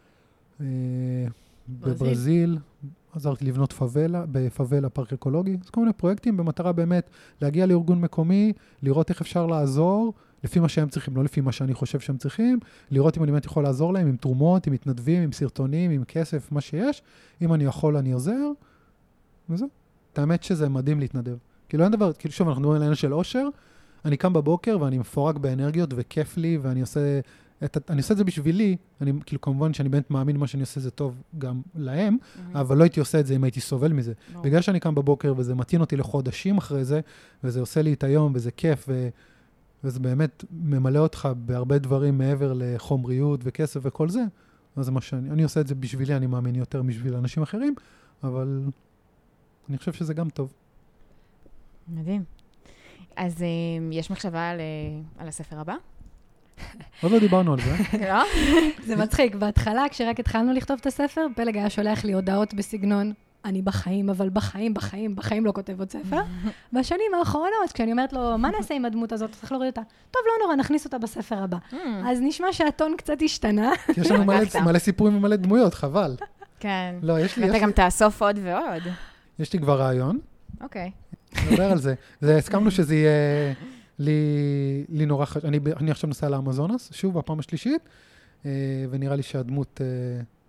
בברזיל, עזרתי לבנות פאבלה, בפאבלה פארק אקולוגי. אז כל מיני פרויקטים במטרה באמת להגיע לארגון מקומי, לראות איך אפשר לעזור, לפי מה שהם צריכים, לא לפי מה שאני חושב שהם צריכים, לראות אם אני באמת יכול לעזור להם, עם תרומות, עם מתנדבים, עם סרטונים, עם כסף, מה שיש. אם אני יכול, אני עוזר. וזהו. את האמת שזה מדהים להתנדב. כאילו אין דבר, כאילו שוב, אנחנו מדברים על העניין של אושר, אני קם בבוקר ואני מפורק באנרגיות וכיף לי, ואני עושה... את, אני עושה את זה בשבילי, אני, כאילו כמובן שאני באמת מאמין מה שאני עושה זה טוב גם להם, mm-hmm. אבל לא הייתי עושה את זה אם הייתי סובל מזה. No. בגלל שאני קם בבוקר וזה מתאים אותי לחודשים אחרי זה, וזה עושה לי את היום וזה כיף, ו, וזה באמת ממלא אותך בהרבה דברים מעבר לחומריות וכסף וכל זה, אז זה מה שאני, אני עושה את זה בשבילי, אני מאמין יותר בשביל אנשים אחרים, אבל אני חושב שזה גם טוב. מדהים. אז יש מחשבה על, על הספר הבא? עוד לא דיברנו על זה. לא? זה מצחיק. בהתחלה, כשרק התחלנו לכתוב את הספר, פלג היה שולח לי הודעות בסגנון, אני בחיים, אבל בחיים, בחיים, בחיים לא כותב עוד ספר. בשנים האחרונות, כשאני אומרת לו, מה נעשה עם הדמות הזאת? צריך להוריד אותה. טוב, לא נורא, נכניס אותה בספר הבא. אז נשמע שהטון קצת השתנה. יש לנו מלא סיפורים ומלא דמויות, חבל. כן. לא, יש לי... ואתה גם תאסוף עוד ועוד. יש לי כבר רעיון. אוקיי. נדבר על זה. הסכמנו שזה יהיה... לי, לי נורא חשוב, אני, אני עכשיו נוסע לאמזונס, שוב, בפעם השלישית, אה, ונראה לי שהדמות אה,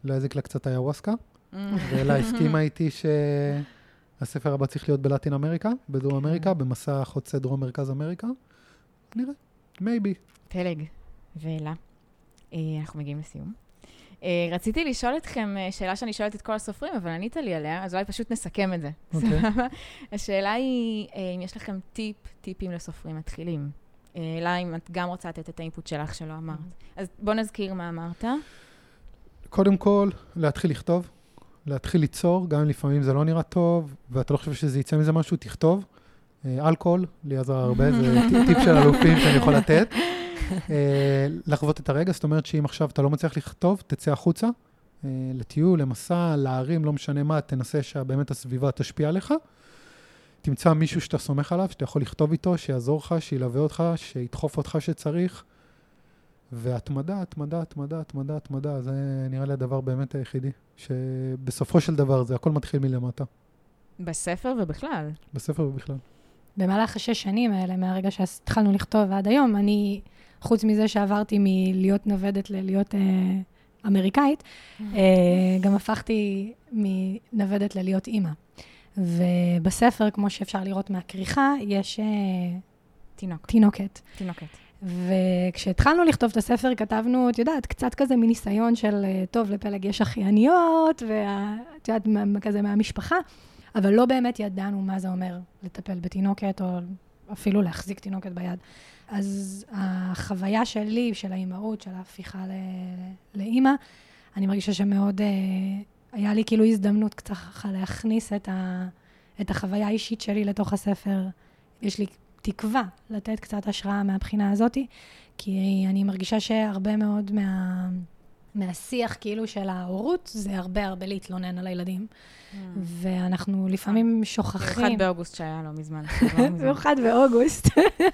לא הזיק לה קצת איוואסקה, ואלה הסכימה איתי שהספר הבא צריך להיות בלטין אמריקה, בדרום אמריקה, במסע חוצה דרום מרכז אמריקה. נראה, maybe. פלג ואלה, אנחנו מגיעים לסיום. רציתי לשאול אתכם שאלה שאני שואלת את כל הסופרים, אבל ענית לי עליה, אז אולי פשוט נסכם את זה. השאלה היא, אם יש לכם טיפ, טיפים לסופרים מתחילים. אלא אם את גם רוצה לתת את האינפוט שלך שלא אמרת. אז בוא נזכיר מה אמרת. קודם כל, להתחיל לכתוב, להתחיל ליצור, גם אם לפעמים זה לא נראה טוב, ואתה לא חושב שזה יצא מזה משהו, תכתוב. אלכוהול, לי עזר הרבה, זה טיפ של אלופים שאני יכול לתת. לחוות את הרגע, זאת אומרת שאם עכשיו אתה לא מצליח לכתוב, תצא החוצה, לטיול, למסע, להרים, לא משנה מה, תנסה שבאמת הסביבה תשפיע עליך. תמצא מישהו שאתה סומך עליו, שאתה יכול לכתוב איתו, שיעזור לך, שילווה אותך, שידחוף אותך שצריך. והתמדה, התמדה, התמדה, התמדה, התמדה, זה נראה לי הדבר באמת היחידי, שבסופו של דבר זה הכל מתחיל מלמטה. בספר ובכלל. בספר ובכלל. במהלך השש שנים האלה, מהרגע שהתחלנו לכתוב ועד היום, אני, חוץ מזה שעברתי מלהיות נוודת ללהיות אה, אמריקאית, אה, גם הפכתי מנוודת ללהיות אימא. ובספר, כמו שאפשר לראות מהכריכה, יש אה, תינוק. תינוקת. תינוקת. וכשהתחלנו לכתוב את הספר, כתבנו, את יודעת, קצת כזה מניסיון של, טוב, לפלג יש אחייניות, ואת יודעת, כזה מהמשפחה, אבל לא באמת ידענו מה זה אומר לטפל בתינוקת, או אפילו להחזיק תינוקת ביד. אז החוויה שלי, של האימהות, של ההפיכה לאימא, אני מרגישה שמאוד, היה לי כאילו הזדמנות קצת להכניס את, ה, את החוויה האישית שלי לתוך הספר. יש לי תקווה לתת קצת השראה מהבחינה הזאת, כי אני מרגישה שהרבה מאוד מה, מהשיח כאילו של ההורות, זה הרבה הרבה להתלונן על הילדים. Mm. ואנחנו לפעמים שוכחים... במיוחד באוגוסט שהיה לא מזמן. במיוחד באוגוסט.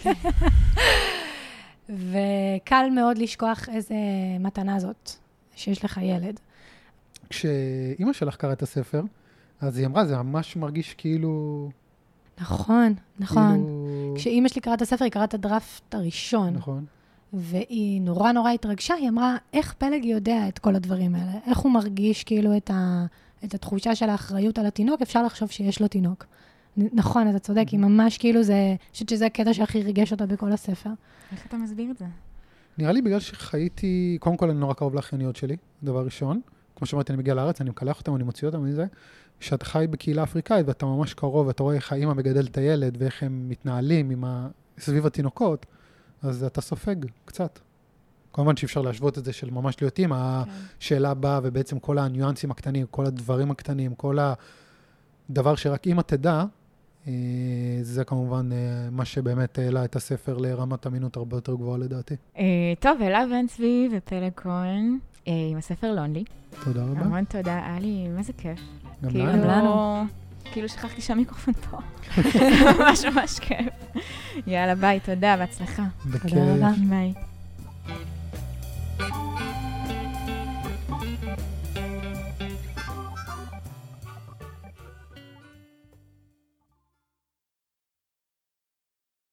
וקל מאוד לשכוח איזה מתנה זאת, שיש לך ילד. כשאימא שלך קראה את הספר, אז היא אמרה, זה ממש מרגיש כאילו... נכון, נכון. כשאימא שלי קראה את הספר, היא קראה את הדרפט הראשון. נכון. והיא נורא נורא התרגשה, היא אמרה, איך פלג יודע את כל הדברים האלה? איך הוא מרגיש כאילו את, ה, את התחושה של האחריות על התינוק? אפשר לחשוב שיש לו תינוק. נכון, אתה צודק, היא ממש כאילו זה, אני חושבת שזה הקטע שהכי ריגש אותה בכל הספר. איך אתה מסביר את זה? נראה לי בגלל שחייתי, קודם כל אני נורא קרוב לאחייניות שלי, דבר ראשון. כמו שאמרתי, אני מגיע לארץ, אני מקלח אותם, אני מוציא אותם מזה. כשאתה חי בקהילה אפריקאית ואתה ממש קרוב, ואתה רואה איך האמא מגדל את הילד, ואיך הם מתנהלים עם ה... סביב התינוקות, אז אתה סופג קצת. כמובן שאפשר להשוות את זה של ממש להיות אמא, כן. השאלה באה, ובעצם כל הניואנסים הקטנים, כל הדברים הקטנים, כל הדבר שרק אמא תדע, זה כמובן מה שבאמת העלה את הספר לרמת אמינות הרבה יותר גבוהה לדעתי. טוב, אלה בן צבי ופלג כהן, עם הספר לונלי. תודה רבה. המון תודה, אלי, מה זה כיף. גם כאילו, לנו. כאילו שכחתי שהמיקרופון פה. ממש ממש כיף. יאללה, ביי, תודה, בהצלחה. בכיף. תודה רבה. ביי.